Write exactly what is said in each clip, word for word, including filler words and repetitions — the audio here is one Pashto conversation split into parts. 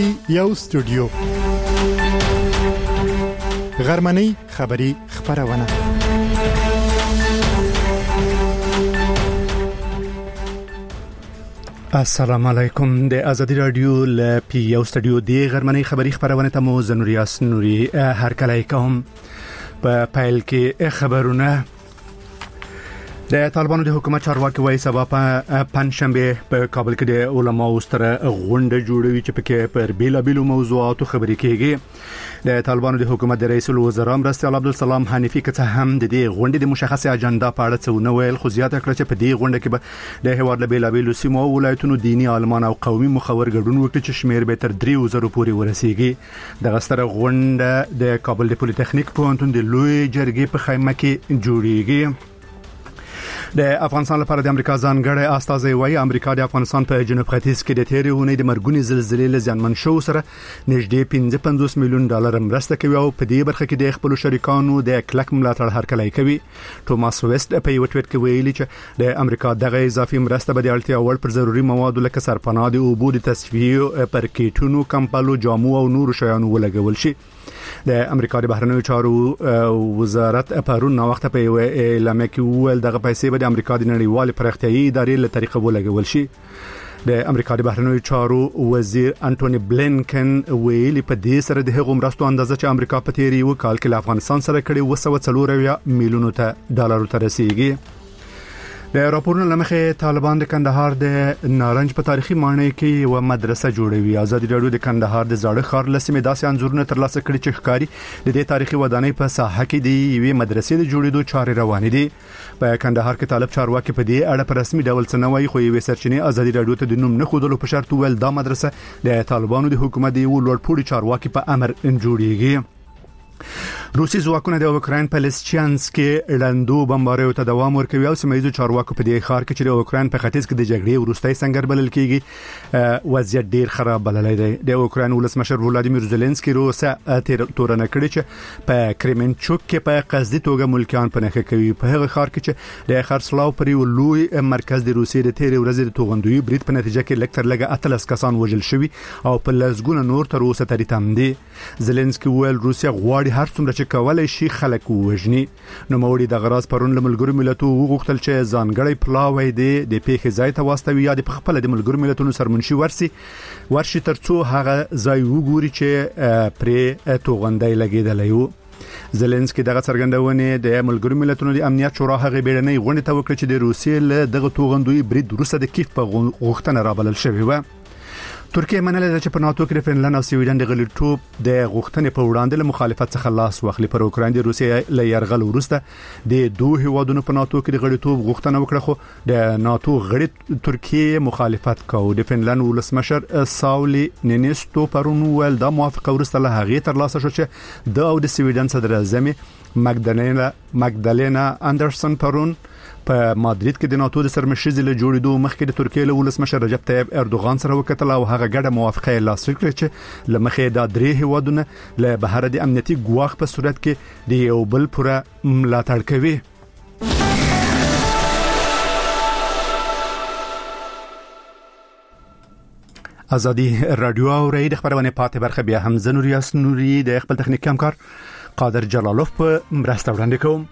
پی یو سټوډیو غرمنۍ خبری خبرونه السلام علیکم د ازادي رادیو ل پی یو سټوډیو دی غرمنۍ خبری خبرونه ته مو زنوریاس نوري هر کله کوم په پایل کې خبرونه د طالبانو د حکومت چارواکي وایي سبا په پنځشنبه په کابل کې د علماو ستره غونډه جوړوي چې پکې پر بیلابیلو موضوعاتو خبرې کیږي د طالبانو د حکومت د رئیس الوزرا مرستیال عبدالسلام حنیفي کته هم د دې غونډې د مشخصه اجنډا په اړه څه نه ویل خو زیاته کړه چې په دې غونډه کې به د هیواد له بیلابیلو سیمو او ولایتونو دینی عالمان او قومي مخور ګډون وکړي چې شمیر به تر درې زره پورې ورسیږي د غستره غونډه د کابل د پولیټیکنیک پوهنتون د لوی جرګې په خیمه کې جوړیږي د افغانستان لپاره د امریکا ځانګړی استازی وایي امریکا د افغانستان په جنوب ختیځ کې د تیرې اونۍ د مرګونی زلزلې له زیانمن شو سره نږدې پنځه پنځوس میلیون ډالر مرسته کوي او په دې برخه کې د خپل شریکانو د کلک ملاتړ هرکلی کوي ټوماس ویست په یو ټویټ کې ویلي چې د امریکا دغه اضافي مرسته به د اړتیا وړ پر ضروري موادو لکه سرپناه د اوبو د تصفیې پر کیټونو کمپالو جامو او نور شیانو ولګول شي د امریکا د بهرنیو چارو وزارت پرون نو وخت په اعلان کې ویل دغه پیسې به د امریکا د نړیوال پرختیايي ادارې له طریقې ولګول شي د امریکا د بهرنیو چارو وزیر انټونی بلینکن ویلي په دې سره د هغو مرستو اندازه چې امریکا په تیری یو کال کې له افغانستان سره کړي و سوه څلور میلیون ډالر ته رسیدي د راپورونو لمخې طالبان د کندهار د نارنج په تاریخي ماڼۍ کې یو مدرسه جوړوي ازادي رادیو د کندهار د زاړه ښار لسمې داسې انځورونه ترلاسه کړي چې ښکاری د دې تاریخي ودانۍ په ساحه کې دی یوې مدرسې د جوړېدو چارې روانې دي په کندهار کې طالب چارواکي په دې اړه په رسمي ډول څه نه وایي خو یوې سرچینې ازادي رادیو ته د نوم نه خودلو په شرط ویل دا مدرسه د طالبانو د حکومت د یو لوړپوړي چارواکي په امر جوړیږي روسي ځواکونه د اوکراین په لیسچانس کې لاندو بمباریو ته دوام ورکوي او سیمایي چارواکو په دې ښار کې چې د اوکراین په ختیځ کې د جګړې وروستۍ څنګه بلل کیږي وضعیت ډیر خراب بللی دی د اوکراین ولسمشر ولادیمیر زيلنسکي روسه تورنه کړی چې په کریمنچوک کې په قصدي توګه ملکیان په نخښه کوي په هغه ښار کې چې د خرڅلاو پر یو لوی مرکز د روسي د تیرې ورځې د توغندوی برید په نتیجه کې لکتر لګه اتلس کسان وژل شوي او په لسګونه نور تر اوسه تری تم دي زيلنسکي ویل روسیا غواړي هر څومره چې کولای شي خلک وژني نو موري د غراس پرون له ملګرو ملتونو وغوښتل چې ځانګړی پلاوی دی د پیښې ځای ته واستوي یا د خپل د ملګرو ملتونو سرمنشي ورسي ورشي ترڅو هغه ځای وګوري چې پرې توغندای لګیدلی وو زيلنسکي دغه څرګندونه د ملګرو ملتونو د امنیت شورا هغه بیړنۍ غونډه ته وکړه چې د روسیې له دغه توغندوی برید وروسته د کیف په غوښتنه رابلل شوی و ترکیه منله چې په ناتو کې فنلند او سویډن د غلیټوب د غوښتنې په وړاندې له مخالفت څخه لاس واخلي پر اوکراین د روسیې له يرغل وروسته د دوه هیوادونو په ناتو کې د غلیټوب غوښتنه وکړه خو د ناتو غړي ترکیه مخالفت کوي د فنلند ولسمشر ساولي نینیستو پرون ول د موافقه وروسته له هغه تر لاسه شو چې د او د سویډن صدر اعظم مګدلینا مګدلینا اندرسن پرون په مادرید کې د ناتو د سرمشيزي له جوړېدو مخکې د ترکیه له ولسمشر رجب طيب اردوغان سره وکتل او هغه ګډه موافقه لاسلیک کړه چې لمخې د درې هیوادونو له بهر د امنیتي ګواښ په صورت کې د یو بل پوره ملاتړ کوي ازادي رادیو او رئیس خبرونه پاتې برخه بیا هم زنوریاس نوري د خپل تخنیک همکار قادر جلالوف په مرسته وړاندې کوم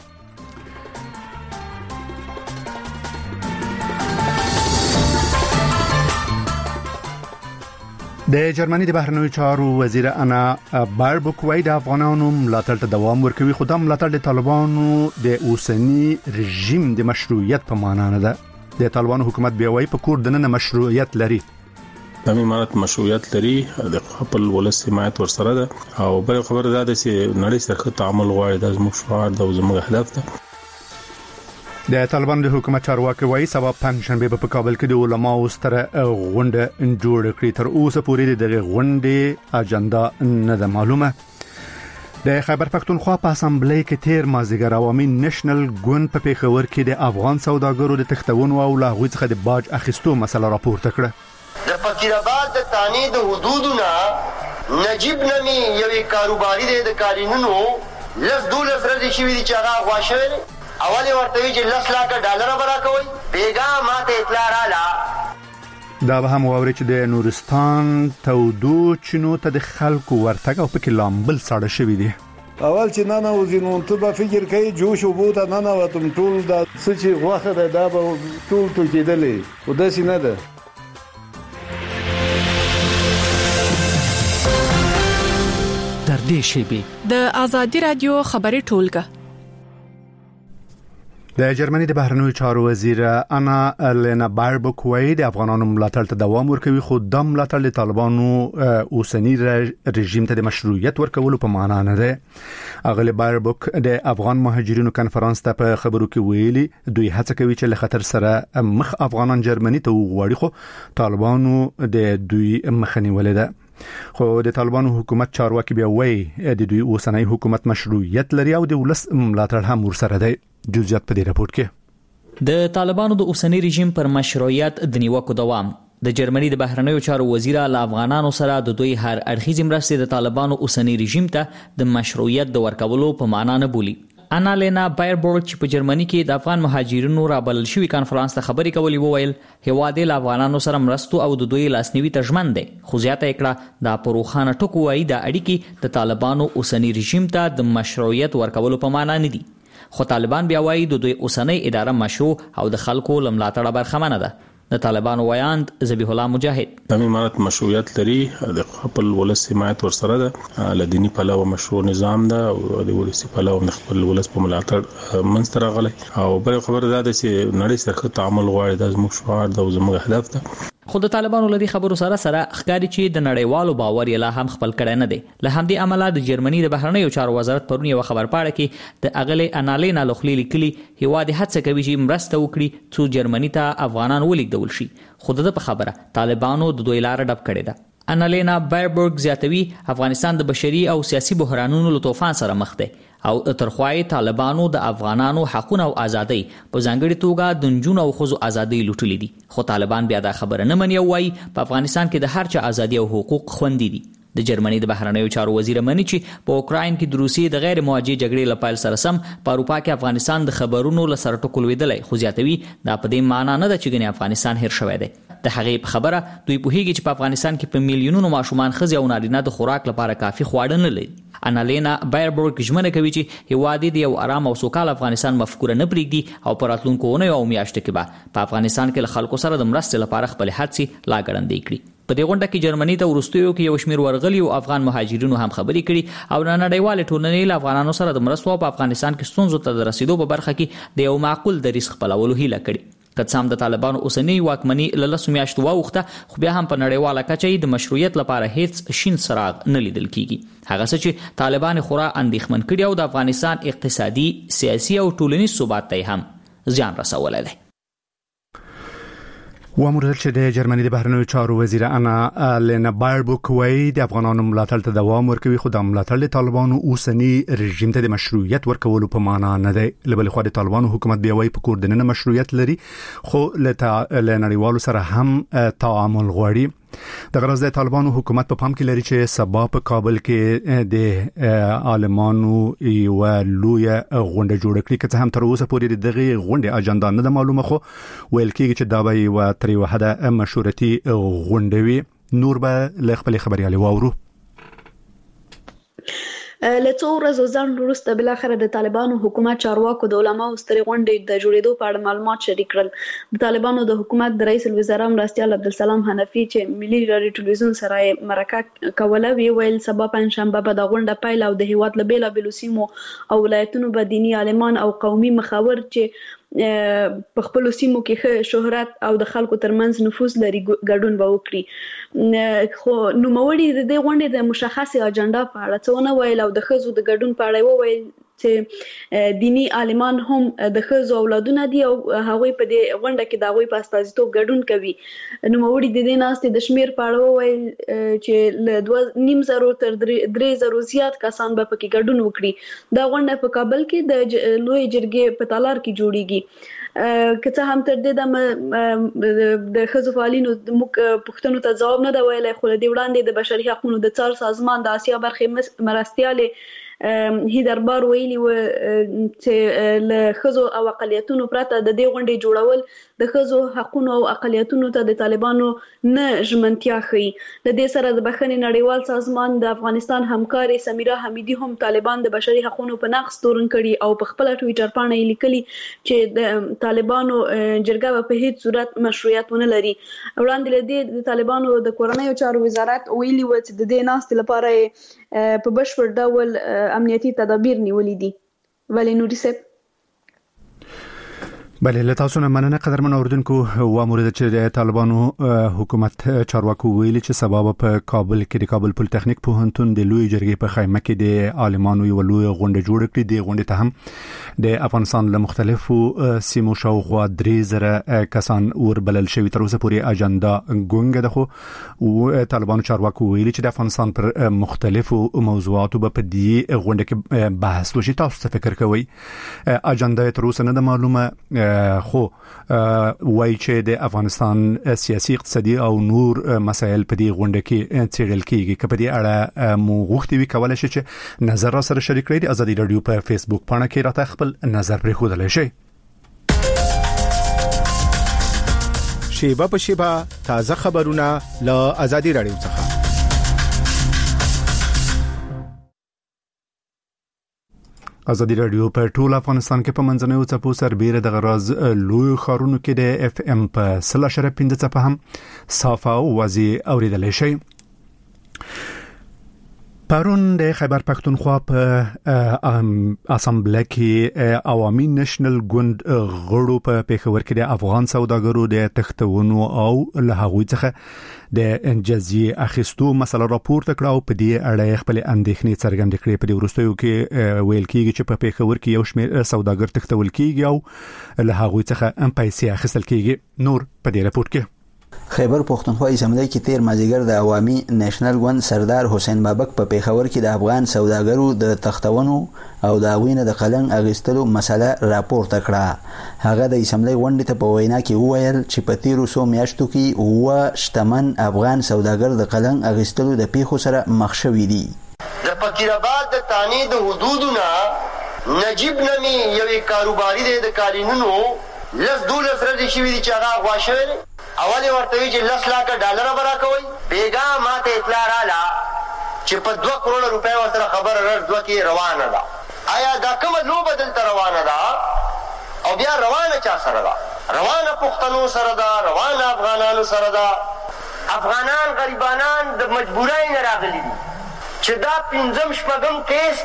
د جرمني د بهرنیو چارو وزیر انا باربوک وایي د افغانانو ملاتړ ته دوام ورکوي خو د ملاتړ د طالبانو د اوسنی رژیم د مشروعیت په معنا نه ده د طالبانو حکومت بیا وایي په کور دننه مشروعیت لري د امارات مشروعیت لري د خپل ولس حمایت ورسره ده او بل خبره ده چې نړۍ سره تعامل غواړي د زموږ شعار د زموږ هدف ده د طالبان د حکومت چارواکي وایي سبا پنځشنبه په کابل کې د علماو ستره غونډه جوړ کړي تر اوسه پورې د غونډې اجنډا نه ده معلومه د خیبر پختونخوا په اسامبلې کې تیر مازیګر عوامي نېشنل ګوند په پیښور کې د افغان سوداګرو د تختونو او لاغوي څخه د باج اخیستو مسله راپورته کړه د فقیرآباد د تانی د حدودنا نجیب نمی یوې کاروباري د کارینونو لس دولس ورځې شوې دي چې هغه غواښوي اولی ورته وی چې لس لاکه ډالر برا کوي بیګا ماته اطلاع رااله دا به هم واوري چې د نورستان تودو چینو ته د خلکو ورتګ او پکې لامبل ساړه شوی دی. اول چې نه نو زینو ته به فکر کوي جوش او بوته نه نه وتم ټول دا سچې غوخه ده دا به ټول ټول کېدلې او داسې نه ده. در دې شیبې د آزادي رادیو خبري ټولګه. د جرمني د بهرنیو چارو وزیر انا لینا باربوک وایي د افغانانو ملاتړ ته دوام ورکوي، خو د ملاتړ د طالبانو اوسنی رژیم ته د مشروعیت ورکولو په معنا نه ده. اغلی باربوک د افغان مهاجرینو کنفرانس ته په خبرو کې ویلي دوی هڅه کوي چې له خطر سره مخ افغانان جرمني ته وغواړي، خو طالبانو د دوی مخنی ولیده. خو د طالبانو حکومت چارواکي بیا وایي د دوی اوسنی حکومت مشروعیت لري او د ولس ملاتړ هم ورسره دی. جزئیات په دې راپور کې د طالبانو د اوسنی رژیم پر مشروعیت د نیوکو دوام. د جرمني د بهرنیو چارو وزیر له افغانانو سره د دوی هر اړخیزې مرستې د طالبانو اوسنی رژیم ته د مشروعیت د ورکولو په معنا نه بولي. انا لینا بایربورګ چې په جرمني کې د افغان مهاجرینو رابلل شوی کانفرنس ته خبرې کولې وویل هیواد له افغانانو سره مرستو او د دوی لاسنیوي ته ژمن دی، خو زیاته کړه د پروخانه ټکو وایي د اړیکې د طالبانو اوسنی رژیم ته د مشروعیت ورکولو په معنا نه دي. خو طالبان بیا وایي د دوی اوسنۍ اداره مشروع او د خلکو لملاتړه برخمنه ده. د طالبانو ویاند ذبیح الله مجاهد د امارات مشروعیت لري، د خپل ولس حمایت ورسره ده، لدینی پلوه مشروع نظام ده او د ولسی پلوه د خپل ولس په ملاتړ منځ ته راغلی او بل خبره ده چې نړۍ سره تعامل غواړي د زموږ شعار د زموږ هدف ده. خو د طالبانو لدی خبرو سره سره ښکاري چې د نړیوالو باور یې لا هم خپل کړی نه دی. له همدې امله د جرمني د بهرنیو چارو وزارت پرون یو خبر پاړه کې د اغلی انالینا لوخلی لیکلي هیواد هڅه کوي چې مرسته وکړي څو جرمني ته افغانان ولیږدول شي، خو د په خبره طالبانو د دوی لار ډب کړی ده. انالینا بایربورګ زیاتوي افغانستان د بشري او سیاسي بحرانونو له طوفان سره مخ دی او ترخوای طالبانو د افغانانو حقوق او ازادي په ځانګړي توګه د نجونو او ښځو ازادي لوټلې دي. خو طالبان بیا دا خبره نه مني او وايي په افغانستان کې د هر چا ازادي او حقوق خوندي دي. د جرمني د بهرنیو چارو وزیر مني چې په اوکراین کې د روسیې د غیر موجه جګړې لپاره سره سم په اروپا کې افغانستان د خبرونو لسر ټکول ویدلې، خو زیاتوي دا په دې معنی نه ده چې ګنې افغانستان هیر شوی دی. د هغې په خبره دوی پوهیږي چې په افغانستان کې په میلیونونو ماشومان ښځې او نارینه د خوراک لپاره کافي خواړه نه لري. انالینا بایربورګ ژمنه کوي چې هیواد د یو آرام او سوکاله افغانستان مفکوره نه پرېږدي او په راتلونکو اونیو او میاشتو کې به په افغانستان کې له خلکو سره د مرستې لپاره خپل هڅې لا ګړندۍ کړي. په دې غونډه کې جرمني ته وروستیو کې یو شمېر ورغلي او افغان مهاجرینو هم خبرې کړي او نړیوال ټولنې له افغانانو سره د مرستو په افغانستان کې ستونزو ته د رسیدو په برخه کې د یو معقول دریځ خپلولو هیله کړې. که څه هم د طالبانو اوسنی واکمني له لسو میاشتو واوښته، خو بیا هم په نړیواله کچه د مشروعیت لپاره هیڅ شین څراغ نه لیدل کیږي. هغه څه چې طالبان خورا اندېښمن کړي او د افغانستان اقتصادي، سیاسي او ټولنیز ثبات ته هم زیان رسولی دی. وامر چې د جرمني د بهرنیو چارو وزیر انا لینا بایربوک وایي د افغانانو ملاتړ ته دوام ورکوي، خو د ملاتړ د طالبانو اوسنی رژیم ته د مشروعیت ورکولو په معنا نه دی. له بلې خوا د طالبانو حکومت بیا وایي په کور دننه مشروعیت لري، خو له نړیوالو سره هم تعامل غواړي. د غرض د طالبانو حکومت په پام کې لري چې سبا په کابل کې د عالمانو یو لوی غونډه جوړ کړي، که څه هم تر اوسه پورې دغه غونډه اجنډا نه ده معلومه، خو ویل کېږي چې دا به یو تر یو حده مشورتي غونډه وي. نور به له خپل خبريالي واورو. له څو ورځو ځنډ وروسته بل اخر د طالبانو حکومت چارواکو د علماو سترې غونډې د جوړېدو په اړه معلومات شریک کړل. د طالبانو د حکومت د رئیس الوزرا مرستیال عبدالسلام حنفي چې ملي رادیو ټلویزیون سره مرکه کوله ویل سبا پنځشنبه به د غونډه پیل او د هیواد له بیلابېلو سیمو او ولایتونو به دیني عالمان او قومي مخاور چې په خپل سیمو کې ښه شهرت او د خلکو ترمنځ نفوذ لري ګډون به وکړي. خو نوموړي د دې غونډې د مشخصې اجنډا په اړه څه ونه ویل او د ښځو د ګډون په اړه وویل چې دینی عالمان هم د ښځو اولادونه دي او هغوی په دې غونډه کې د هغوی په استازیتوب ګډون کوي. نوموړي د دې ناستې د شمیر په اړه وویل چې له دوه نیم زرو تر درې زرو زیات کسان به پکې ګډون وکړي. دا غونډه په کابل کې د لوی جرګې په تالار کې جوړیږي. که څه هم تر دې د ښځو فعالینو موږ پوښتنو ته ځواب نه دی ویلی، خو له دې وړاندې د بشري حقوقو د څار سازمان د اسیا برخې مرستیالې هیدربار ویلي و چې له خزو او اقلیتونو پرته د دې غونډې جوړول د خزو حقوقو او اقلیتونو ته د طالبانو نه ژمنتیا ښيي. د دې سره د بخښنې نړیوال سازمان د افغانستان همکاري سمیرا حمیدي هم طالبان د بشري حقوقو په نقض تورن کړي او په خپل ټوئیټر باندې لیکلي چې د طالبانو جرګه په هیڅ صورت مشروعیت ونه لري. وړاندې لدې د طالبانو د کورنیو چارو وزارت ویلي و چې د دې ناستې لپاره په بشپړ ډول امنیتي تدابیر نیولې دي. ولی نوري صاحب بله له تاسو نه مننه قدرمن اوردونکو. و مورد چې د طالبانو حکومت چارواکو ویلي چې سبب په کابل کې د کابل پولیټیکنیک پوهنتون د لوی جرګې په خیمه کې د عالمانو یو لوی غونډه جوړه کړې. د غونډې ته هم د افغانستان له مختلفو سیمو شاوخوا درې زره کسان وربلل شوي. تر اوسه پورې اجنډا ګونګه ده، خو طالبانو چارواکو ویلي چې د افغانستان پر مختلفو موضوعاتو په دې غونډه کې بحث وشي. تاسو څه فکر کوئ؟ اجنډا تر اوسه نه ده معلومه، خو وایي چې د افغانستان سیاسي اقتصادي او نور مسایل په دې غونډه کې څیړل کیږي. که په دې اړه مو غوښتي وي کولی شئ چې نظر را سره شریک کړئ. د ازادي رادیو په فیسبوک پاڼه کې راته خپل نظر پرېښودلی شئ. شیبه په شیبه تازه خبرونه له ازادي رادیو څخه. ازادي رادیو په ټول افغانستان کې په منځنوي څپو سربېره د غراز لوی خارونو کې د اف ام په سل اشاره پنځه څپه هم صافه او واضح اوریدلای شي. پرون د خیبر پختونخوا په اسامبله کې عوامي نېشنل ګوند غړو په پیښور کې د افغان سوداګرو د تختونو او له هغوی څخه د جزیه اخیستو مسله راپورته کړه او په دې اړه خپل اندېښنې څرګندې کړې. په دې وروستیو کې ویل کېږي چې په پیښور کې یو شمېر سوداګر تختول کېږي او له هغوی څخه هم پیسې اخیستل کېږي. نور په دې راپور کې خیبر پختونخوا اسمبلی کې تیر مازیګر د عوامي نېشنل ګوند سردار حسین بابک په پیښور کې د افغان سوداګرو د تختونو او د اوینه د قلم اغستلو مسله راپورته کړه. هغه د اسمبلی غونډې ته په وینا کې وویل چې په تیرو څو میاشتو کې اوه شتمن افغان سوداګر د قلم اغستلو د پیښو سره مخ شوي دي. د فقیرآباد د تانی د حدودونه نجیب نمی یوې کاروباري د قالینونو لس دولس ورځې شوي دي چې هغه غوا شوی. اولی ورته وی چې لس لاکه ډالر برا کوي. بیګا ماته اطلاع رااله چې په دوه کروڑه روپۍ ورسره خبره رد دوه کې روانه ده. آیا دا کومه لوبه دلته روانه ده او بیا روانه چا سره ده؟ روانه پښتنو سره ده، روانه افغانانو سره ده. افغانان غریبانان د مجبورۍ نه راغلي دي چې دا پنځم شپږم کیس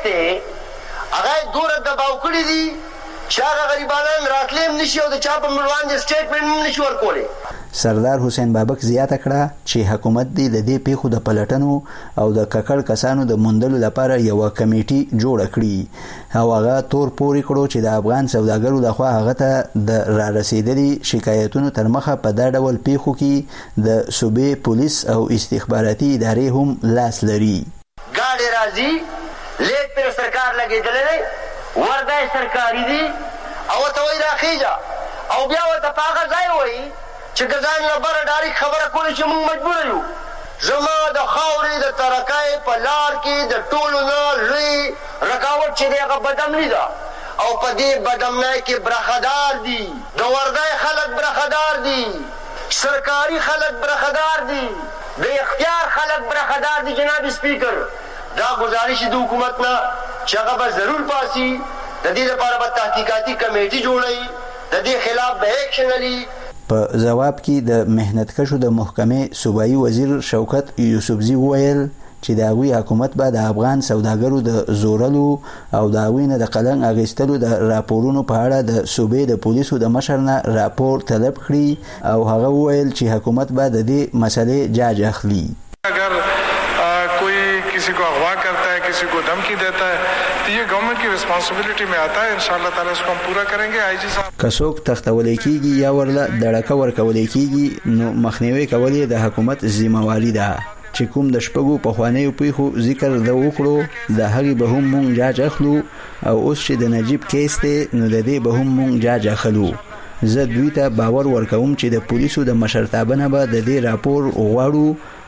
دی هغه دوره دباو کړي دي چې هغه غریبانان راتلیم نشي او د چا په مړوان د سټیټمنټ هم نشي ورکولی. سردار حسین بابک زیاته کړه چې حکومت دی د دې پیښو د پلټنو او د ککړ کسانو د موندلو لپاره یو کمیټي جوړ کړي او هغه تور پوري کړو چې د افغان سوداګرو لخوا هغه ته د را رسیدلي شکایتونو تر مخه په دا ډول پیښو کې د صوبې پولیس او استخباراتي ادارې هم لاس لري. ګاډي راځي لیک پر سرکار لګیدلې ورده سرکاري دي او ته وای راخیجا او بیا ورته پاغه ځای وای چې ګزان لبره ډایرک خبره کولی چې موږ مجبور یو. زما د خاورې د ترکای په لار کې د ټولو نه لوی رکاوټ چې دی هغه بدامني ده او په دې بدامنۍ کې برخدار دي. د وردای خلک برخدار دي، سرکاري خلک برخدار دي، د اختیار خلک برخدار دي. جناب سپیکر دا گزارش د حکومت نه چې هغه به ضرور پاسي. د دې لپاره به تحقیقاتي کمیټي جوړوي، د دې خلاف به ایکشن علي. په جواب کې د مهنتکشو د محکمې صوبایي وزیر شوکت یوسفزي وویل چې د هغوی حکومت به د افغان سوداګرو د زورلو او د هغوی نه د قلم اخیستلو د راپورونو په اړه د صوبې د پولیسو د مشر نه راپور طلب کړي او هغه وویل چې حکومت به د دې مسلې جاج اخلي. اگر کوئی کسی کو اغوا کرتا ہے، کسی کو دھمکی دیتا ہے تو یہ گورنمنٹ کی ریسپانسبلٹی میں آتا ہے. انشاءاللہ تعالی اس کو ہم پورا کریں گے. آئی جی صاحب کڅوک تختولې کیږي یا ورله دړکه ورکولې کیږي نو مخنیوي کول د حکومت ذمہواری ده. چې کوم د شپږو په خوانیو پیښو ذکر د وکړو د هغې به هم مونږ جاج اخلو او اوس چې د نجیب کیس دی نو د دې به هم مونږ جاج اخلو. زه دوی ته باور ورکوم چې د پولیسو د مشرتابه نه به د دې راپور غواړو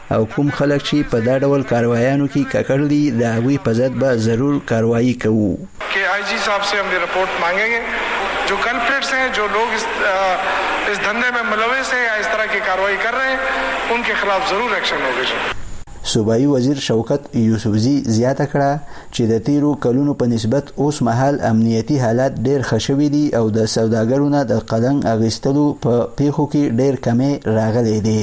او کوم خلک چې په دا ډول کاروایانو کې ککړ دي د هغوی په ضد به ضرور کاروایی کوو. कि आईजी साहब से हम ये रिपोर्ट मांगेंगे जो कल्प्रिट्स हैं, जो लोग इस इस धंधे में मुलविस हैं या इस तरह की कार्रवाई कर रहे हैं, उनके खिलाफ जरूर एक्शन होगा. صوبایي وزیر شوکت یوسفزي زیاته کړه چې د تیرو کلونو په نسبت اوس مهال امنیتي حالات ډېر ښه شوي دي او د سوداګرو نه د قدم اخیستلو په پیښو کې ډېر کمې راغلي دي.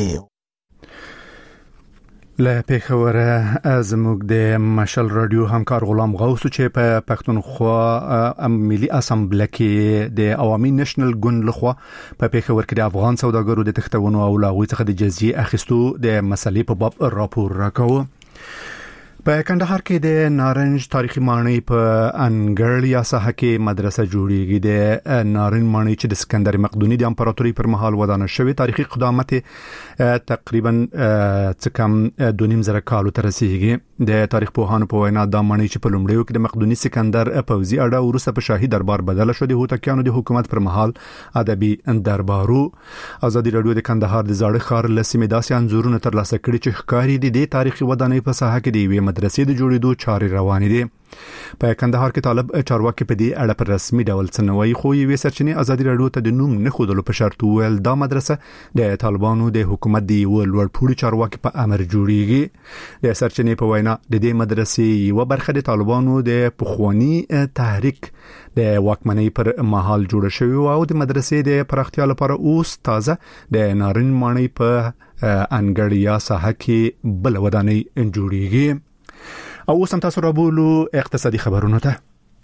له پیښوره زموږ د مشل رادیو همکار غلام غوث چې په پښتونخوا ملي اسامبله کې د عوامي نېشنل ګوند لخوا په پیښور کې د افغان سوداګرو د تختونو او لاغوي څخه د جزیه اخیستو د مسلې په باب راپور راکاوه. په کندهار کې د نارنج تاریخي ماڼۍ په انګړ یا ساحه کې مدرسه جوړیږي. د نارنج ماڼۍ چې د اسکندر مقدوني د امپراتوري پر مهال ودانه شوې تاریخي قدامت تقریبا څه کم دوه نیم زره کالو ته رسیدي. د تاریخ پوهانو په وینا دا ماڼۍ چې په لومړیو کې د مقدوني سکندر پوځي اډه وروسته په شاهي دربار بدله شو د هوتکیانو د حکومت پر مهال ادبي دربارو. ازادي رادیو د کندهار د زاړه ښار له سیمې داسې انځورونه ترلاسه کړي چې ښکاري دي د تاریخي ودانۍ په ساحه کې دی مدرسې د جوړېدو چارې روانې دي. په کندهار کې طالب چارواکي په دې اړه پر رسمي ډول څنوي خو یې سرچینې ازادي رادیو ته د نوم نه خودلو په شرط ویل دا مدرسه د طالبانو د حکومت دی ول ورپوري چارواکي په امر جوړیږي. د سرچینې په وینا د دې مدرسې یو برخه د طالبانو د پخوانی تحریک د واکمنۍ پر مهال جوړه شوې او د مدرسې د پراختیا لپاره اوس تازه د نارنج ماڼۍ په انګړ یا ساحه کې بل ودانۍ جوړیږي. او اوس هم تاسو رابولو اقتصادي خبرونه ته.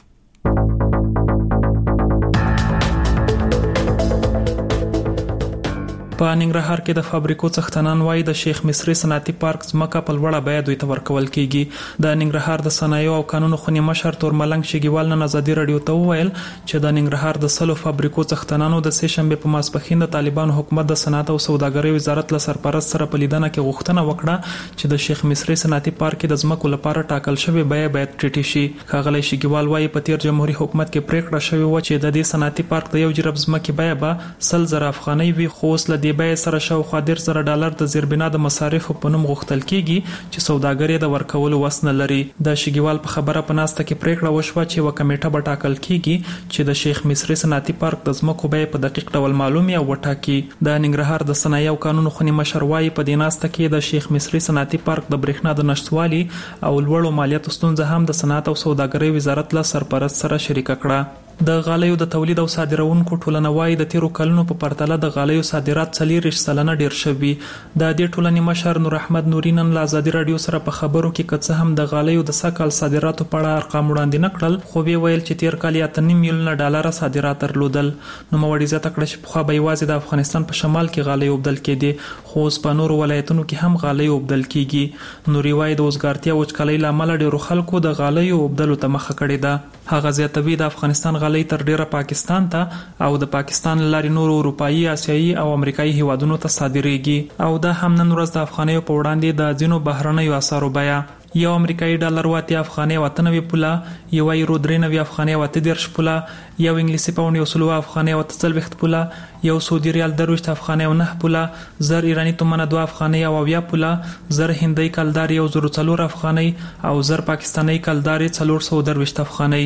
په ننګرهار کې د فابریکو څښتنان وایي د شیخ مصری صنعتي پارک ځمکه په لوړه بیه دوی ته ورکول کیږي. د ننګرهار د صنایعو او قانونو خونی مشر تور ملنګ شګیوال نن ازادي رادیو ته وویل چې د ننګرهار د سلو فابریکو څښتنانو د سه شنبه په ماسپښین د طالبانو حکومت د صنعت او سوداګرۍ وزارت له سرپرست سره په لیدنه کې غوښتنه وکړه چې د شیخ مصری صنعتي پارک د ځمکو لپاره ټاکل شوی بیه باید ټیټه شي. ښاغلی شګیوال وایي په تیر جمهوریت حکومت کې پریکړه شوې و چې د دې صنعتي پارک د یو جرب ځمکې بیه به سل زره افغانۍ وي خو اوس له دې بیې سره شاوخوا دېرش زره ډالر د زیربنا د مصارفو په نوم غوښتل کیږي چې سوداګر د ورکولو وس نه لري. د شګیوال په خبره په ناسته کې پریکړه وشوه چې یوه کمیټه به ټاکل کیږي چې د شیخ مصری صنعتي پارک د ځمکو بیې په دقیق ډول معلومي او وټاکي. د ننګرهار د صنایع او قانونو خونی مشر وایي په دې ناسته کې د شیخ مصری صنعتي پارک د برېښنا د نشټوالي او لوړو مالیاتو ستونزه هم د صنعت او سوداګرۍ وزارت له سرپرست سره شریک کړه. د غالیو د تولید او صادرونکو ټولنه وایي د تیرو کلونو په پرتله د غالیو صادرات څلوېښت سلنه ډیر شوي. د دې ټولنې مشر نور احمد نوري نن له ازادي رادیو سره په خبرو کې که څه هم د غالیو د سږ کال صادراتو په اړه ارقام وړاندې نه کړل خو ویې ویل چې تیر کال اته نیم میلیونه ډالره صادرات درلودل. نوموړي زیاته کړه چې پخوا به یوازې د افغانستان په شمال کې غالۍ اوبدل کېدې خو اوس په نورو ولایتونو کې هم غالۍ اوبدل کېږي. نوري وایي د وزګارتیا وچکالۍ له امله ډېرو خلکو د غالیو اوبدلو ته مخه کړې ده. هغه زیاتوي د افغانستان غالۍ تر ډیره پاکستان ته او د پاکستان لارې نورو اروپایي، آسیایي او امریکایي هیوادونو ته صادریږي او دا هم نن ورځ د افغانیو په وړاندې د ځینو بهرنیو اسعارو بیه یو امریکایي ډالر واته افغاني واته نوي پوله، یو یورو درې نوي افغاني واته دیرش پوله، یو انګلیسي پاوند یو سلو افغاني واته څلوېښت پوله، یو سعودي ریال درویشت افغاني او نه پوله، زر ایرانی تومنه دوه افغاني او اویا پوله، زر هندۍ کلدار یو زر څلور افغاني او زر پاکستاني کلدار څلور سوه درویشت افغاني.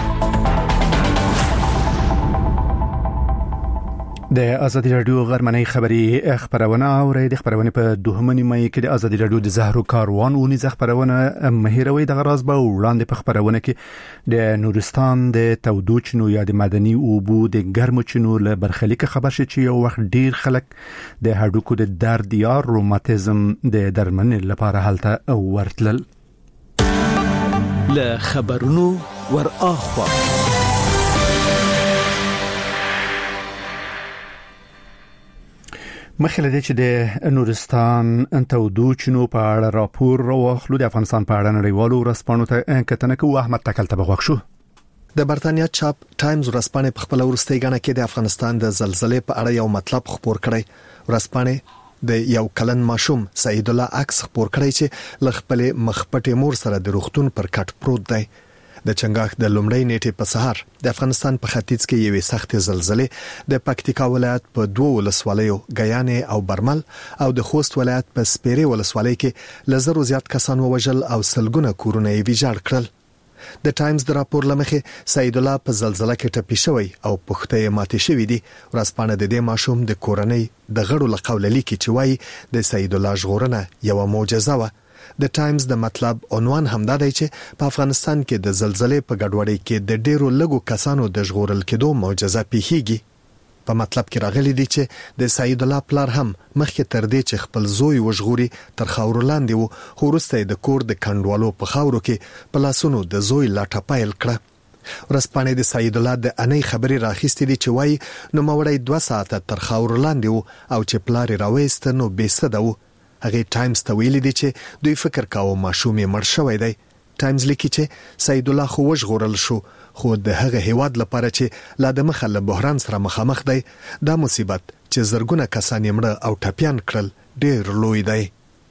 د ازادي رادیو غرمنۍ خبری خبرونه او د خبرونه په دوهمه نیمه کې د ازادي رادیو د زهرو کاروان او نيزه خبرونه مهیروي د غراز به وړاندې په خبرونه کې د نورستان د تودوچنو یا د مدني اوبو د ګرمچنو له برخلیک خبر شي چې یو وخت ډیر خلک د هډوکو د درد یا روماتیزم د درملنې لپاره هلته ورتلل. له خبرونو ور اخوا مخکې له چې د نورستان تودوچنو په اړه راپور راوخلو د افغانستان په اړه نړیوالو ورځپاڼو ته کتنه کوي. احمد تکل ته بغوښ شو. د برتانیا چاپ ټایمز ورځپاڼه په خپل ورستۍ غاڼه کې د افغانستان د زلزلې په اړه یو مطلب خبر کړی. ورځپاڼه د یو کلن ماشوم سعید الله عکس خبر کړی چې ل خپل مخپټې مور سره د روغتون پر کټ پروت دی. د چنګاښ د لومړۍ نیټې په سهار د افغانستان په ختیځ کې یوې سختې زلزلې د پکتیکا ولایت په دوه ولسوالیو غیانې او برمل او د خوست ولایت په سپیرې ولسوالۍ کې لزرو زیات کسان ووژل او سلګونه کورونه یې ویجاړ کړل. د ټایمز د راپور لمخې سید الله په زلزلہ کې ټپي شوی او پښتۍ ماتې شوې دي. ورځپاڼه د دې ماشوم د کورنۍ د غړو لقول لیکي چې وایي د سید الله ژغورنه یو معجزه و. د ټایمز د مطلب عنوان همدا دی چې په افغانستان کې د زلزلې په ګډوډۍ کې د ډیرو لږو کسانو د ژغورل کېدو معجزه پیښیږي. په مطلب کې راغلي دي چې د سید الله پلار هم مخکې تر دې چې خپل زوی وژغوري تر خاورو لاندې وو، خو وروسته د کور د کنډوالو په خاورو کې په لاسونو د زوی لاټه پایل کړه. ورځپاڼه د سید الله د انۍ خبرې راخېستې دي چې وایي نو مړی دوه ساعته تر خاورو لاندې وو او چې پلار یې راوېست نو بېسده وو. هغه ټایمز ته ویلي دي چې دوی فکر کاوه ماشوم یې مړ شوی دی. ټایمز لیکي چې سید الله خو وژغورل شو، خو د هغه هیواد لپاره چې لا د مخه له بحران سره مخامخ دی، دا مصیبت چې زرګونه کسان یې مړه او ټپيان کړل ډېر لوی دی.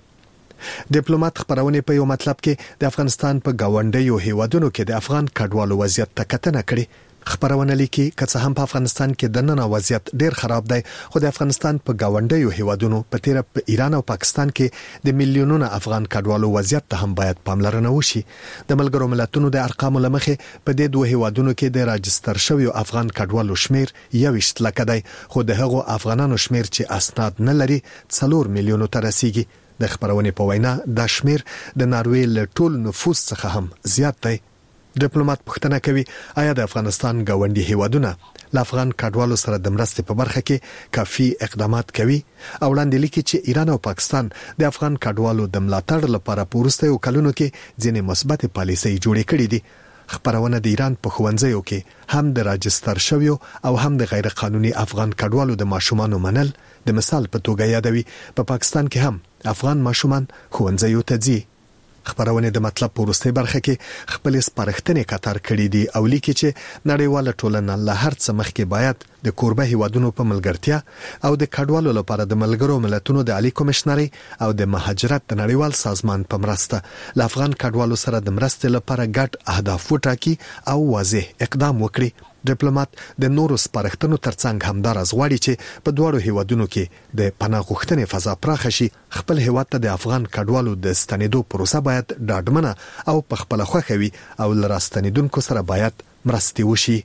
ډیپلوماټ خبرونه په یو مطلب کې د افغانستان په گاونډیو هیوادونو کې د افغان کډوالو وضعیت ته کتنه کړې. خبرونه لیکي که څه هم په افغانستان کې د نن وضعیت ډیر خراب دی، خو د افغانستان په گاونډیو هیوادونو په تیر په ایران او پاکستان کې د میلیونونو افغان کډوالو وضعیت ته هم باید پاملرنه وشي. د ملګرو ملتونو د ارقامو لمخې په دې دوه هیوادونو کې د راجستر شویو افغان کډوالو شمیر یويشت لکه دی، خو د هغو افغانانو شمیر چې اسناد نه لري څلور میلیونو ته رسیدي. د خبرونه په وینا دا شمیر د ناروې له ټول نفوس څخه هم زیات دی. ډیپلوماټ پوښتنه کوي آیا د افغانستان گاونډي هیوادونه له افغان کډوالو سره د مرستې په برخه کې کافي اقدامات کوي؟ او وړاندې لیکي چې ایران او پاکستان د افغان کډوالو د ملاتړ لپاره په وروستیو کلونو کې ځینې مثبت پالیسۍ جوړې کړې دي. خبرونه د ایران په ښوونځیو کې هم د راجستر شویو او هم د غیر قانوني افغان کډوالو د ماشومانو منل د مثال په توګه یادوي. په پاکستان کې هم افغان ماشومان ښوونځیو ته ځي. خبرونه د مطلب په وروستۍ برخه کې خپل سپارښتنې کتار کړې دي او لیکي چې نړیواله ټولنه له هر څه مخکې باید د کوربه هیوادونو په ملګرتیا او د کډوالو لپاره د ملګرو ملتونو د عالی کمشنري او د مهاجرت د نړیوال سازمان په مرسته له افغان کډوالو سره د مرستې لپاره ګډ اهداف وټاکي او واضح اقدام وکړي. ډیپلوماټ د نورو سپارښتنو ترڅنګ همدار غواړي چې په دوړو هیوادونو کې د پناه غوښتنې فضا پراخه شي. خپل هیواد ته د افغان کډوالو د ستنېدو پروسه باید ډاډمنه او په خپل خوښه وي او لراستنیدونکو سره باید مرستې وشي.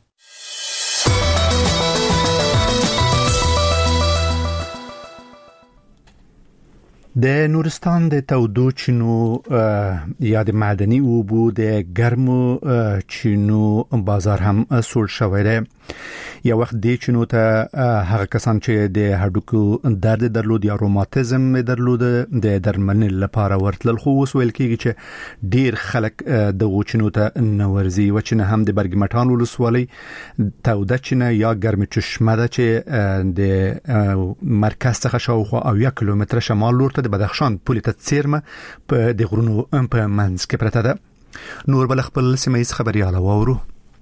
د نورستان د تودو چینو یا د معدني اوبو د ګرمو چینو بازار هم سوړ شوی دی. یو وخت د چینو ته هغه کسان چې د هډوکو درد درلود یا روماتیزم درلود د درملنې لپاره ورتلل، خو اوس ویل کېږي چې ډیر خلک د چینو ته نورځي. و چې نه هم د برګمټان ولسوالۍ توده چینه یا ګرم چشمه ده چې د مرکز څخه شاوخوا اویا کیلومتره شمال لور ته د بدخشان پولې ته څیرمه په د غرونو په منځ کې پرته ده. نور بل خپل سیمه خبرياله وورو.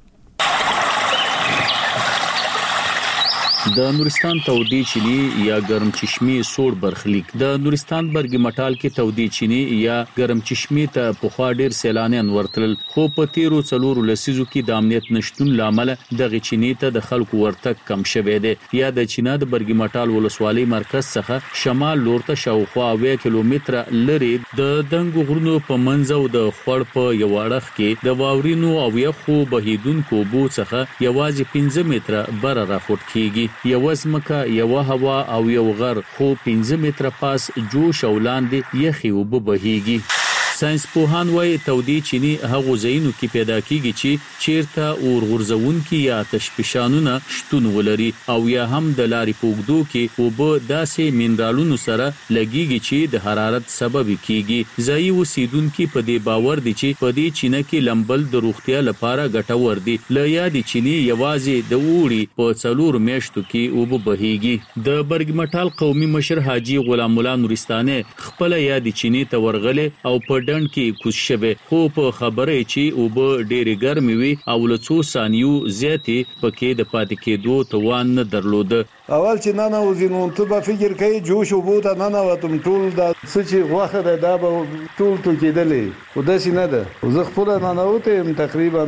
د نورستان تودې چینی یا ګرم چشمه سوړ برخلیک د نورستان برګ مټال کې تودې چینی یا ګرم چشمه ته په خوا ډیر سیلانیان ورتل، خو په تیرو څلورو لسیزو کې د امنیت نشټون لامل دغه چینی ته د خلکو ورتګ کم شوه دی. یا د چینا د برګ مټال ولسوالۍ مرکز څخه شمال لور ته شاوخوا اویا کیلومتره لري د دنګ غرونو په منځ او د خړ په یو اړخ کې د واورینو او یخو بهیدونکو بو څخه یوازې پنځه متره بر راخوت کیږي. یو ځمکه یو هوا او یو غر، خو پنځه متره پاس جوش او لاندې یخي وب بهيږي. ساينس پوهان وايي تودې چینی هغه ځایونو کې پیدا کیږي چې چیرته اور غورځونکي یا تشپشانونه شتون ولري او یا هم د لارې پوګدو کې وب داسې مینرالونو سره لګيږي چې د حرارت سبب کیږي. ځایي اوسیدونکو په دې باور دي چې په دې چینه کې لمبل د روغتیا لپاره ګټور دي. ل یاد چینی یوازې د اوړي په څلور میاشتو کې وب بهيږي. د برګمټال قومي مشر حاجی غلام الله نورستانه خپل یاد چینی ته ورغله او په ډند کې کوز شوه خو په خبره چې او به ډېر ګرمي وي او له څو ثانیو زیاتې پکې د پاتې کېدو توان نه درلود. اول چې نه نه وزینو ته به فکر کوي جوش او بوته نه نه وتم ټول د سچې غوخه ده دا به ټول تو کېدلې خو داسې نه ده. زه خپل نه نه وته تقریبا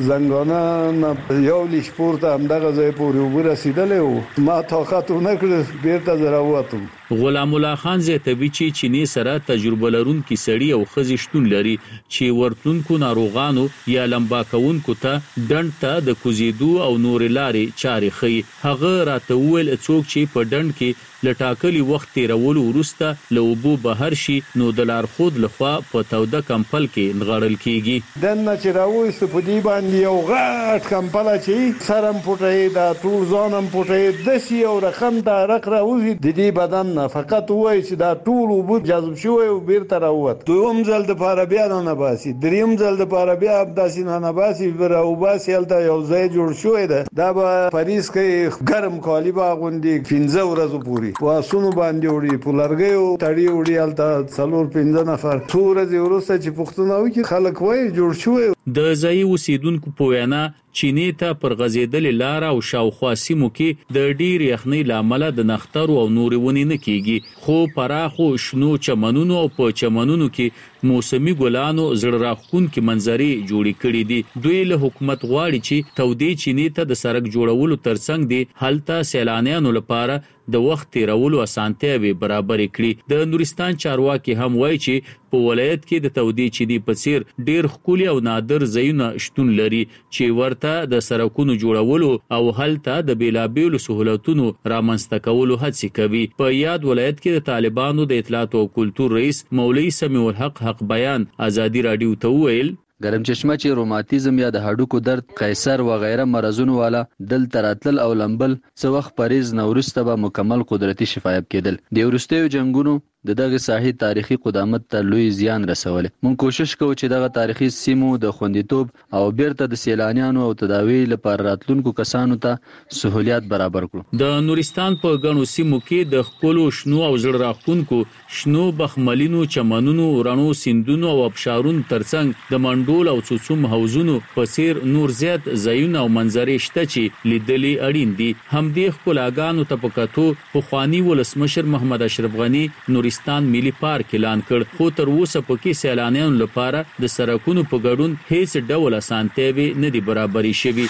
زنګانه یو لیش پورته هم دغه ځای پورې ورسېدلې او ما طاقت نه کړ بیرته زراوتم. غلام الله خان زیاتوي چې چینی سره تجربه لرونکي سړي او ښځې شتون لري چې ورتلونکو ناروغانو یا لمبا کوونکو ته ډند ته د کوزیدو او نور لارې چارې ښيي. هغه راته وویل څوک چې په ډند کې لټاکلي وخت تیرولو وروسته له اوبو بهر شي نو د لارښود لخوا په توده کمپل کې نغړل کیږي. دنه چې راوېست په دې باندې یو غټ کمپل چې سرم پټه دا ټول ځانم پټه د سی او رقم دا رق راوځي د دې بدن نه فقط وای چې دا ټول اوبو جذب شوی او بیرته راووت. دویم ځل د پاره بیا نه باسي دریم ځل د پاره بیا داسې نه باسي بر او باسي الته یو ځای جوړ شوی ده دا به پاریس کې ګرم کالی باغوندي پنځه ورځې پوري واسونو باندې وړي په لرګیو تړي وړي الته څلور پنځه نفر څو ورځې وروسته چې پښتون وکړي خلک وایي جوړ شوی. د ځای اوسیدونکو په وینا چینی ته پر غزیدل لار او شاوخوا سیمو کې د ډیر یخنۍ لامل د نخترو او نور ونی نه کیږي خو پراخو شنو چمنونو او په چمنونو کې موسمي ګلانو زړه راښکونکي منظرې جوړې کړې دي. دوی له حکومت غواړي چې تودې چینی ته د سړک جوړولو ترڅنګ دي هلته سیلانیانو لپاره د وخت تیرولو اسانتیاوي برابر کړي. د نورستان چارواکي هم وایي چې په ولایت کې د تودې چینی په څیر ډیر ښکلي او نادر ځایونه شتون لري چې ورته د سړکونو جوړولو او هلته د بیلابیلو سہولتونو رامنځته کولو هڅې کوي. په یاد ولایت کې د طالبانو د اطلاعات او کلتور رئیس مولوی سمیع الحق حق بیان ازادي رادیو ته ویل ګرم چشمه چې روماتیزم یا د هډوکو درد قیصر و غیره مرزونو والا دل تراتل او لمبل څو وخت پریز نورسته به مکمل قدرتي شفایت کېدل. د ورستیو جنگونو د دغه ساحې تاریخي قدامت ته لوی زیان رسولې. مونږ کوشش کوو چې دغه تاریخي سیمو د خوندیتوب او بیرته د سیلانیانو او تداوی لپاره راتلونکو کسانو ته سہولیات برابر کړو. د نورستان په غنو سیمو کې د خپلو شنو او زړه راښکونکو شنو بخملینو چمنونو رڼو سیندونو او ابشارونو ترڅنګ د منډول او څوڅوم حوزونو په څیر نور زیات ځایونه او منظرې شته چې لیدلې اړین دي. همدې ښکلاګانو ته په کتو پخواني ولسمشر محمد اشرف غني نورستان ملي پارک اعلان کړ خو تر اوسه پکې سیلانیانو لپاره د سړکونو په ګډون هیڅ ډول اسانتیاوي نه دي برابرې شوي.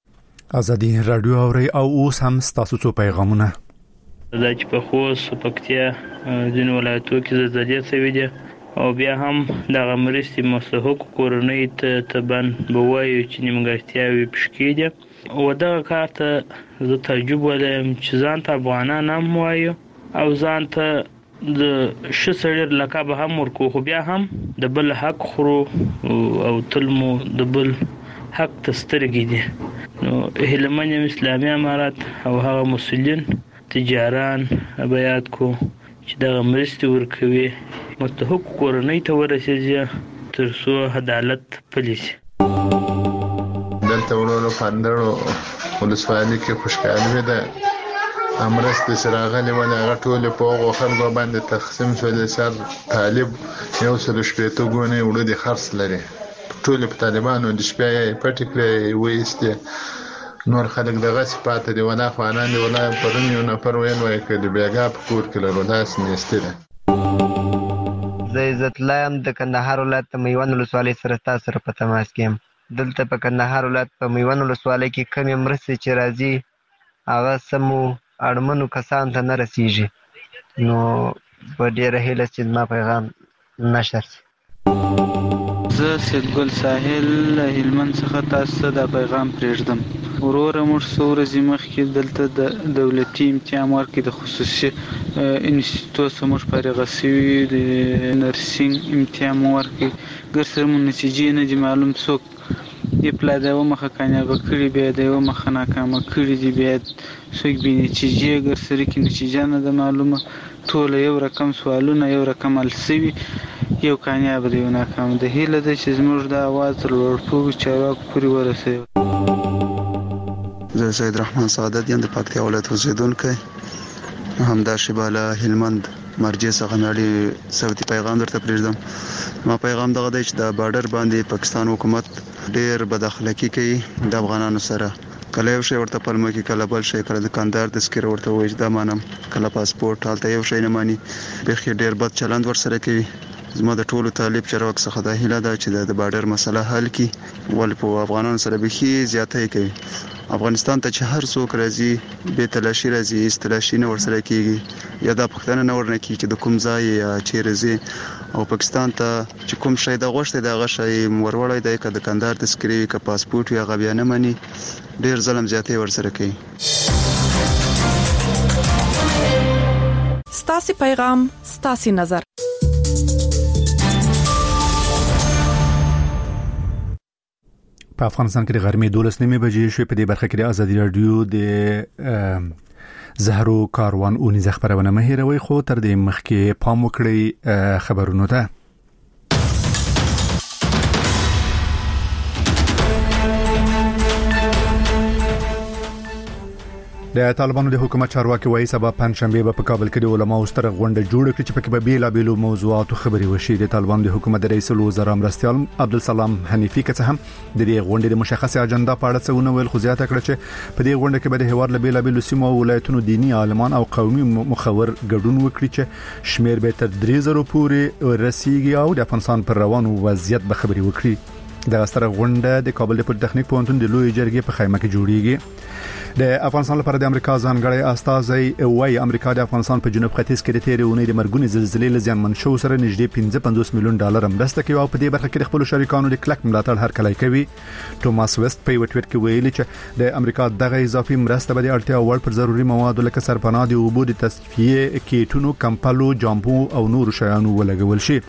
ازادي رادیو اوري او اوس هم تاسو ته پیغامونه دا چې په خوست پکتیا ځینې ولایتونو کې زلزلې شوې دي او بیا هم دغه مرستې مستحق کورنۍ ته تبان بوایي چې نیمګړتیاوې پشکې دي او دغه کار ته زه تعجب ولیم چې ځان ته افغانان هم وایو او ځان ته د ښه سړي لقب هم ورکو خو بیا هم د بل حق خورو او تل مو د بل حق ته سترګې دي. نو هیلمن اسلامي امارات او هغه مسؤلین تجاران بیات کو چې دغه مرستې ورکوي مستحق کورنۍ ته ورسېږي تر څو عدالت پلی شي. دلته ورونو پاندړو ولسوالۍ کې خوشحالي ده امرست سراغلی ولا غټول په هغه خلکو باندې تقسیم شول. سر طالب یو سل شپېته ګونې وړو دي خرڅ لري ټول په طالبانو د شپې پټ کړې وېسته نور خلک دغه صفات دي ولا خوانان دي ولا پرون یو نفر وین وای کړي بیګا په کور کې له وداس نهسته. زه عزت لایم د کندهار ولایت میوان ولسوالۍ سره تاسو سره په تماس کې یم. دلته په کندهار ولایت په میوان ولسوالۍ کې کم مرستې چې راځي هغه سمو اړمنو کسان ته نه رسیږي. نو په ډیره هیله چې ما پیغام نشر شي. زه سیدګل ساحل هلمند څخه تاسو ته پیغام پرېږدم. وروره موږ څو ورځې مخکې دلته د دولتي امتحان ورکړي د خصوصي انسټیټوټ څخه موږ فارغه شوي د نرسنګ امتحان مو ورکړي ګر سره مو نتیجې نه دي معلوم څوک یې پلا د یوه مخه کامیابه کړي بیا د یوه مخه ناکامه کړي دي بیا څوک بې نتیجې ګر سره کې نتیجه نه ده معلومه ټوله یو رقم سوالونه یو رقم حل شوي یو کامیاب دی یو ناکام ده. هیله ده چې زموږ د اواز تر لوړپوړو چارواکو پورې ورسوي. زه سید رحمان سعادت یم د پکتیا ولایت اوسیدونکی همداشې بالا هلمند مرجع څخه نړۍ سعودي پیغام درته پرېږدم. ما پیغام دغه دی چې د بارډر باندې پاکستان حکومت ډېر بد اخلاقی کوي د افغانانو سره. کله یو شی ورته پلمه کې کله بل شی کله دکاندار تذکر ورته وایي دا مانم کله پاسپورت حالت یو شی نه مانی بخي ډیر بد چلند ورسره کوي. زما د ټولو طالب چرواک څخه د هیله ده چې د بارډر مسله حل کړي ول په افغانانو سره بخي زیاته کوي. افغانستان ته چې هر څوک راځي به تلاشي راځي استلاشي نه ورسره کیږي یا د پښتنه نه ورنه کیږي چې د کوم ځای یا چیرې او پاکستان ته چې کوم شی د غوښته د غشي مرولای دی که دکاندار تذکری که پاسپورت یا غبیا نه مني ډیر ظلم زیاته ورسره کوي. ستاسو پیغام ستاسو نظر. په افغانستان کې د غرمې دولس نیمه بجې شوې. په دې برخه کې د ازادي رادیو د زهرو کاروان اونیزه خبرونه مه هېروئ خو تر دې مخکې پام وکړئ خبرونو ته. د طالبانو د حکومت چارواکي وایي سبا پنځشنبه به په کابل کې د علماو ستره غونډه جوړه کړي چې پکې به بیلابېلو موضوعاتو خبرې وشي. د طالبانو د حکومت رئیس الوزرا مرستیال عبدالسلام حنیفي که څه هم د دې غونډې د مشخصه اجنډا په اړه څه ونه ویل خو زیاته کړه چې په دې غونډه کې به د هیواد له بیلابېلو سیمو او ولایتونو دینی عالمان او قومي مخور ګډون وکړي چې شمیر به تر درې زره پورې رسیږي او د افغانستان پر روانو وضعیت به خبرې وکړي. د ستره غونډه د کابل د پولیټیکنیک پوهنتون د لوی جرګې په خیمه کې جوړیږي. د افغانستان لپاره د امریکا ځانګړی استازی وايي امریکا د افغانستان په جنوب ختیځ کې د تیرې اونۍ د مرګونې زلزلې له زیانمن شو سره نږدې پنځه پنځوس میلیون ډالر مرسته کوي او په دې برخه کې د خپل شریکانو د کلک ملاتړ هرکلی کوي. ټوماس ویست په یو ټویټ کې ویلي چې د امریکا دغه اضافي مرسته به د اړتیا وړ پر ضروري موادو لکه سرپناه د اوبو د تصفیه کیټونو کمپلو جامبو او نور شیانو ولګول شي.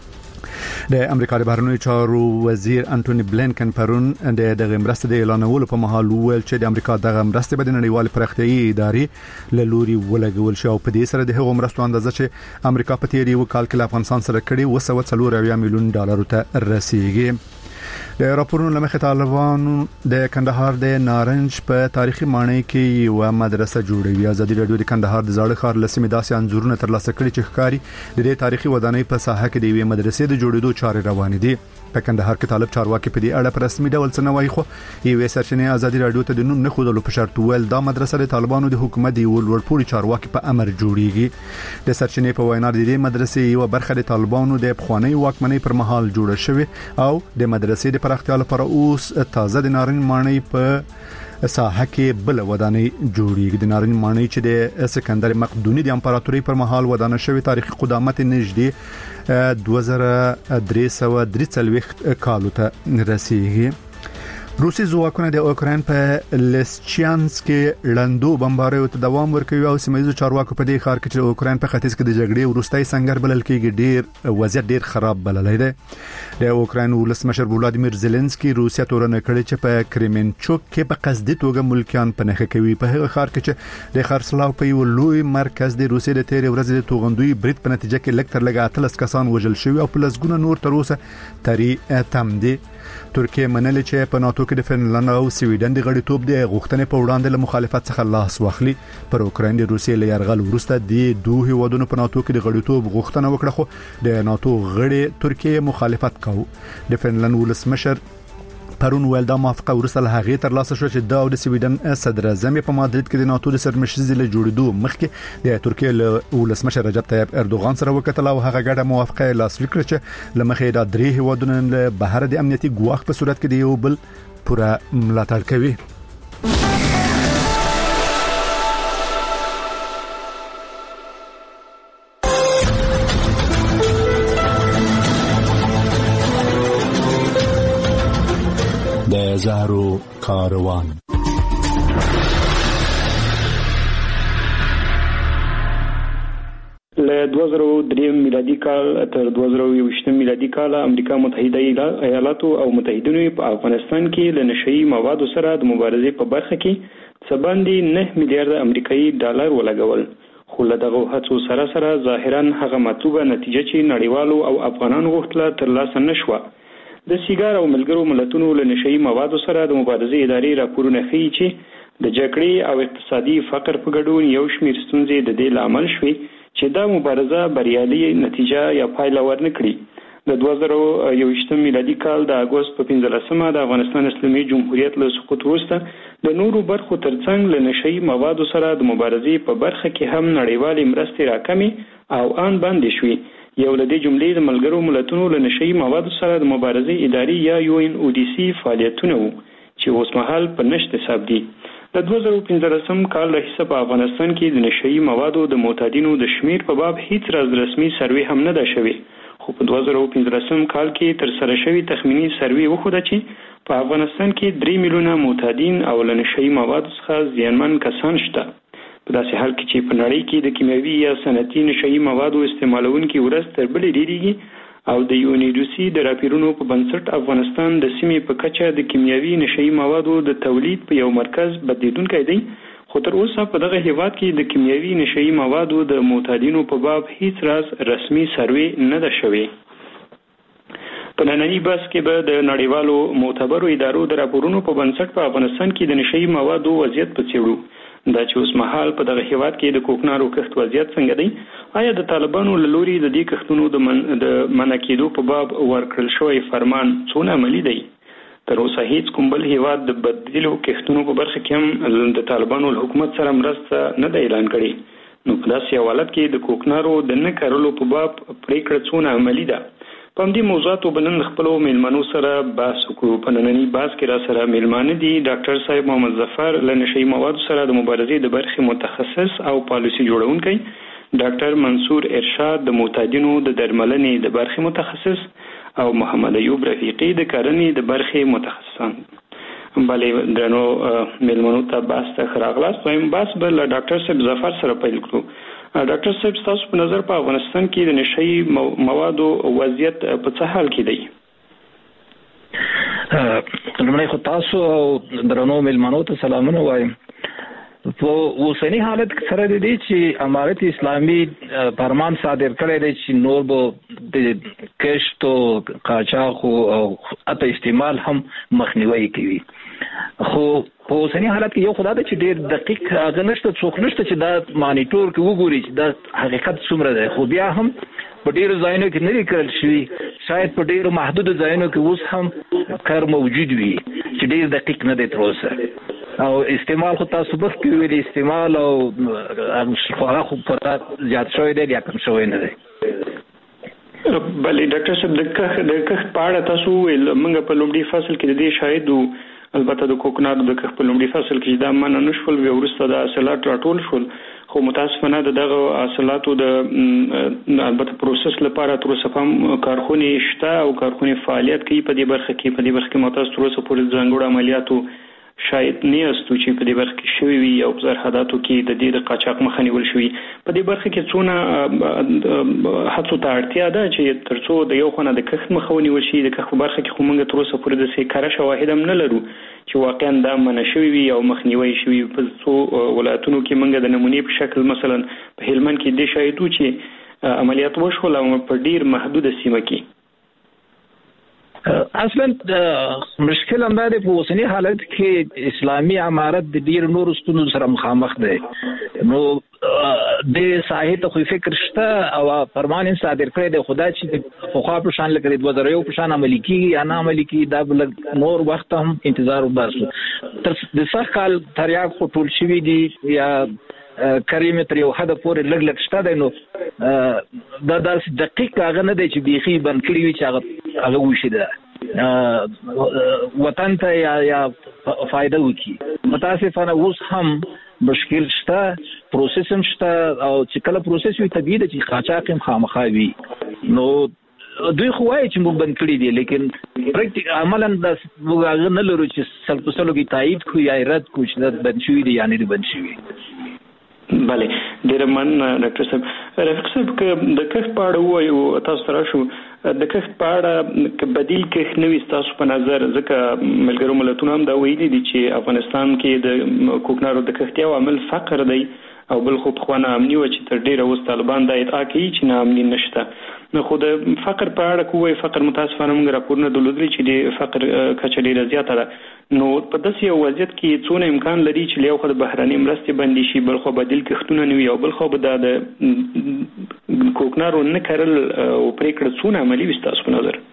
د امریکا د بهرنیو چارو وزیر انټونی بلینکن پرون د دغه مرستې د اعلانولو په مهال وویل چې د امریکا دغه مرستې به د نړیوال پراختیایي ادارې له لوري ولګول شي او په دې سره د هغو مرستو اندازه چې امریکا په تیر یو کال کې له افغانستان سره کړي اوه سوه څلور اویا میلیون ډالر ته رسیدي. د راپورونو لمخې طالبانو د کندهار د نارنج په تاریخي ماڼۍ کې یو مدرسه جوړوي. ازادي رادیو د کندهار د زاړه ښار لسمې داسې انځورونه ترلاسه کړي چې ښکاري د دې تاریخي ودانۍ په ساحه کې د یوې مدرسې د جوړېدو چارې روانې دي. په کندهار کې طالب چارواکي په دې اړه په رسمي ډول څه نه وایي خو یوې سرچینې ازادي رادیو ته د نوم نه ښودلو په شرط ویل دا مدرسه د طالبانو د حکومت دی ولورپوري چارواکي په امر جوړیږي. د سرچینې په وینا د دې مدرسې یو برخه د طالبانو د پخوانی واکمنۍ پر مهال جوړه شوې او د مدرسې د پراختیا لپاره اوس تازه د نارنج ماڼۍ په ساحه کې بل ودانۍ جوړیږي. د نارنج ماڼۍ چې د سکندر مقدوني د امپراتورۍ پر مهال ودانه شوې تاریخي قدامت نږدې دوه زره درې سوه درې څلوېښت کالو ته رسیږي. روسي ځواکونه د اوکراین په لیسچانس کې لندو بمباریو ته دوام ورکوي او سیمایي چارواکو په دې ښار کې چې اوکراین په ختیځ کې د جګړې وروستۍ سنگر بلل کېږي ډیر وضعیت ډیر خراب بللی دی. د اوکراین ولسمشر ولادیمیر زيلنسکي روسیا تورنه کړې چې په کریمنچوک کې په قصدي توګه ملکیان په نخښه کوي. په هغه ښار کې چې د خرڅلاو په یو لوی مرکز د روسیې د تیرې ورځې د توغندوی برید په نتیجه کې لږ تر لږه اتلس کسان وژل شوي او په لسګونه نور تر اوسه تری تم دي. ترکیه منل چې په ناتو کې د فنلند او سویډن د غړیتوب د غوښتنې په وړاندې له مخالفت څخه لاس واخلي. پر اوکراین د روسیې له یرغل وروسته د دوه هیوادونو په ناتو کې د غړیتوب غوښتنه وکړه خو د ناتو غړي ترکیه مخالفت کاوه. د فنلند ولسمشر پرون ویل دا موافقه ورسره له هغه تر لاسه شو چې دا د سویډن صدر اعظم په مادرید کې د ناتو د سرمشرۍ له جوړېدو مخکې د ترکیه له ولسمشر رجب طیب اردوغان سره وکتل او هغه ګډه موافقه لاسلیک کړه چې لمخې د درې هیوادونو له بهر د امنیتي ګواښ په صورت کې د یو بل پوره ملاتړ کوي. زهرو کاروان له دوه زره درې میلادي کال تر دوه زره یوویشت میلادي کال امریکا متحده ایالاتو او متحدینو په افغانستان کې له نشئی موادو سره د مبارزې په برخه کې څه باندې نه میلیارډ امریکایي ډالر ولګول. خو له دغه هڅو سره سره ظاهرا هغه مطلوبه نتیجه چې نړیوالو او افغانانو غوښتله ترلاسه نشوه. د سیګار او ملګرو ملتونو له نشئی موادو سره د مبارزې ادارې راپورونه ښیي چې د جګړې او اقتصادي فقر په ګډون یو شمېر ستونزې د دې لامل شوې چې دا مبارزه بریالي نتیجه یا پایله ورنکړي. د دوه زره یوویشتم میلادي کال د اګوست په پنځلسمه د افغانستان اسلامي جمهوریت له سقوط وروسته د نورو برخو ترڅنګ له نشئی موادو سره د مبارزې په برخه کې هم نړیوالې مرستې راکمې او ان باندې شوې. یو له دې جملې د ملګرو ملتونو له نشئی موادو سره د مبارزې اداري یا یو ان او ډي سي فعالیتونه وو چې اوس مهال په نشت حساب دي. د دوه زره پنځلسم کال راهیسه په افغانستان کې د نشئی موادو د معتادینو د شمیر په باب هیڅ راز رسمي سروې هم نه ده شوې. خو په دوه زره پنځلسم کال کې تر سره شوی تخمینی سروې وښوده چې په افغانستان کې درې میلیونه معتادین او له نشئی موادو څخه زیانمن کسان شته. په داسې حال کې چې په نړۍ کې د کیمیاوي یا صنعتي نشئی موادو استعمالونکي ورځ تر بلې ډېریږي او د یو ان او ډي سي د راپورونو په بنسټ افغانستان د سیمې په کچه د کیمیاوي نشئی موادو د تولید په یو مرکز بدلیدونکی دی. خو تر اوسه په دغه هیواد کې د کیمیاوي نشئی موادو د معتادینو په باب هیڅ راز رسمي سروې نه ده شوې. په نننی بحث کې به د نړیوالو معتبرو ادارو د راپورونو په بنسټ په افغانستان کې د نشئی موادو وضعیت په څېړو. دا چې اوس مهال په دغه هیواد کې د کوکنارو کښت وضعیت څنګه دی؟ آیا د طالبانو له لوري د دې کښتونو د من د منع کېدو په باب ورکړل شوی فرمان څونه عملي دی؟ تر اوسه هیڅ کوم بل هیواد د بدیلو کښتونو په برخه کې هم د طالبانو له حکومت سره مرسته نه دی اعلان کړی. نو په داسې حالت کې د کوکنارو د نه کارولو په باب پریکړه څونه عملي ده؟ په همدې موضوعاتو بلند خپلو میلمنو سره بحث وکړو. په نننی بحث کې را سره میلمانه دي ډاکټر صاحب محمد ظفر له نشئی موادو سره د مبارزې د برخې متخصص او پالیسي جوړونکی، ډاکټر منصور ارشاد د معتادینو د درملنې د برخې متخصص او محمد ایوب رفیقی د کرنې د برخې متخصصان. بلې درنو میلمنو ته بحث ته راغلاست. وایم بحث به له ډاکټر صاحب ظفر سره پیل کړو. ډاکټر صاحب تاسو په نظر په افغانستان کې د نشئی موادو وضعیت په څه حال کې دی؟ لومړی خو تاسو او درنو میلمنو ته سلامونه وایم. په اوسنی حالت سره د دې چې امارت اسلامي فرمان صادر کړی دی چې نور به د کښت او قاچاق او اته استعمال هم مخنیوي کوي. خو په اوسنی حالت کې یو خدای ته چې ډېر دقیق هغه نشته، څوک نشته چې دا مانیټور کې وګوري چې دا حقیقت څومره دی. خو بیا هم په ډېرو ځایونو کې نه دي کړل شوي، شاید په ډېرو محدودو ځایونو کې اوس هم کار موجود وي چې ډېر دقیق نه دی تر اوسه. او استعمال خو تاسو بس کې ویلي استعمال او هغه خو په زیات شوی دی یا کم شوی نه دی. بلې ډاکټر صاحب د کښت د کښت په اړه تاسو ویل موږ په لومړي فصل کې د دې شاهد وو، البته د کوکنارو د کښت په لومړي فصل کې دا منع نه شول، بیا وروسته د حاصلات راټول شول. خو متاسفانه د دغه حاصلاتو د البته پروسس لپاره تر اوسه هم کارخونې شته او کارخونې فعالیت کوي په دې برخه کې. په دې برخه کې متاسف تر اوسه پورې ځانګړو عملیاتو شاید نه استو چې په دې برخه کې شوی وي او په سرحداتو کې د دې د قاچاق مخه نیول شوی. په دې برخه کې څونه هڅو ته اړتیا ده چې ترڅو د یو خونه د کښت مخه ونیول شي. د کښت په برخه کې خو موږ تر اوسه پورې د سیکاره شواهد هم نه لرو چې واقعا دا منع شوی وي او مخنیوي شوی. په څو ولایتونو کې موږ د نمونې په شکل مثلا په هلمند کې د شاهدو چې عملیات وشول او په ډیر محدوده سیمه کې. اصلا مشکل هم دا دی په اوسنی حالت کې اسلامي امارت د ډیر نور ستونزو سره مخامخ دی. نو د ساحې ته خو فکر شته او فرمان صادر کړی دی، خدا چې په خوا په شان لکه د وزارت په شان عملي کیږي یا نه عملي کیږي دا بل نور وخت هم انتظار وباسو. تر د سخت کال تریاق خو ټول شوي دي یا کریم تر یو حد پورې لګ لګ شته دی. نو دا داسې دقیق هغه نه دی چې بیخي بند کړي وي چې هغه هغه وشي ده وطن ته یا یا فایده وکړي. متاسفانه اوس هم مشکل شته، پروسس هم شته او چې کله پروسس وي طبیعي ده چې قاچاق هم خامخا وي. نو دوی خو وایي چې موږ بند کړي دي، لیکن پریکټیک عملاً دا موږ هغه نه لرو چې سل په سلو کې تایید کړو یا رد کړو چې دا بند شوي دي یا نه دي بند شوي. بله ډېره مننه ډاکټر صاحب. رفیق صاحب که د کښت په اړه ووایو تاسو ته راشو، د کښت په اړه که بدیل کښت نه وي ستاسو په نظر، ځکه ملګرو ملتونو هم دا ویلي دي چې افغانستان کې د کوکنارو د کښت یو عامل فقر دی او بل خو په خوانه امني و چې تر ډیره اوس طالبان د ادعا کوي چې نه امني نشته. نو خو د فقر په اړه کوی فقر متاسفانه موږ راپورونه درلودل چې د فقر کچه ډیره زیاته ده. نو په داسې یو وضعیت کې څونه امکان لري چې یو خو د بهراني مرستې بندي شي، بل خو بدیل کښتونه نه وي، او بل خو به د کوکنارو نه کارل او پریکړه څونه عملي وي تاسو په نظر؟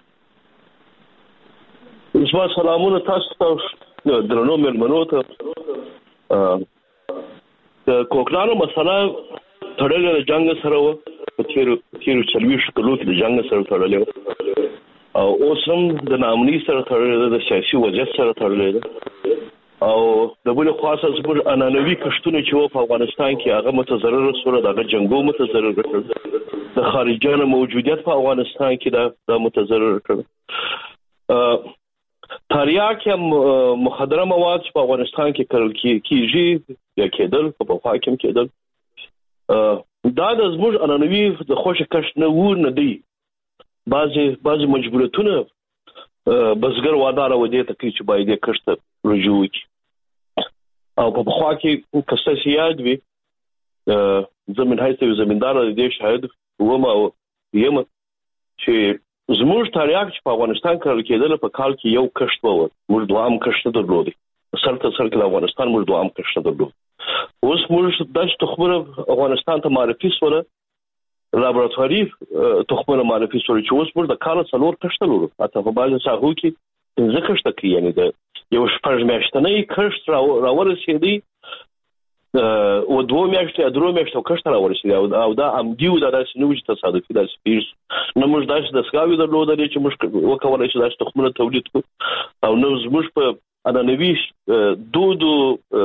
زما سلامونه تاسو ته درنو مېلمنو ته. د کوکنارو مسله تړلې د جنګ سره و، په تیرو تیرو څلوېښتو کلو کې د جنګ سره تړلې و، او اوس هم د ناامنۍ سره تړلې ده، د سیاسي وضعیت سره تړلې ده. او د بلې خوا څخه زموږ عنعنوي کښتونه چې وو په افغانستان کې هغه متضرره شول، د هغه جنګو متضرره کړل، د خارجيانو موجودیت په افغانستان کې دا د متضرره کړل. تریاک یا مخدره مواد چې په افغانستان کې کرل کیږي یا کېدل په پخوا کې هم کېدل، دا د زموږ عنعنوي د خوښ کښت نه و نه دی. بعضې بعضې مجبوریتونه بزګر واداره و دې ته کوي چې باید یې کښت ته رجوع وکړي. او په پخوا کې که ستاسې یاد وي، زه من حیث یو زمیندار د دې شاهد وم او یم چې زموږ تریاک چې په افغانستان کرل کېدل په کال کې یو کښت به و، موږ دوام کښت درلودی، سر ته سر کې د افغانستان موږ دوام کښت درلود. اوس موږ داسې تخمونه افغانستان ته معرفي سوله، لابراتواري تخمونه معرفي سوله چې اوس موږ د کال څلور کښت لرو، حتی په بعضې ساحو کې پنځه کښته کوي، یعنې د یو شپږ میاشتنی کښت راورسېدی، و دوه میاشتې یا درو میاشتو کښت راورسېدی، او دا عمدي و، دا داسې نه و چې تصادفي داسې پېښ شو. نه موږ داسې دستګاوې درلودلې چې موږ وکولی شو داسې تخمونه تولید کړو، او نه زموږ په عنعنوي دودو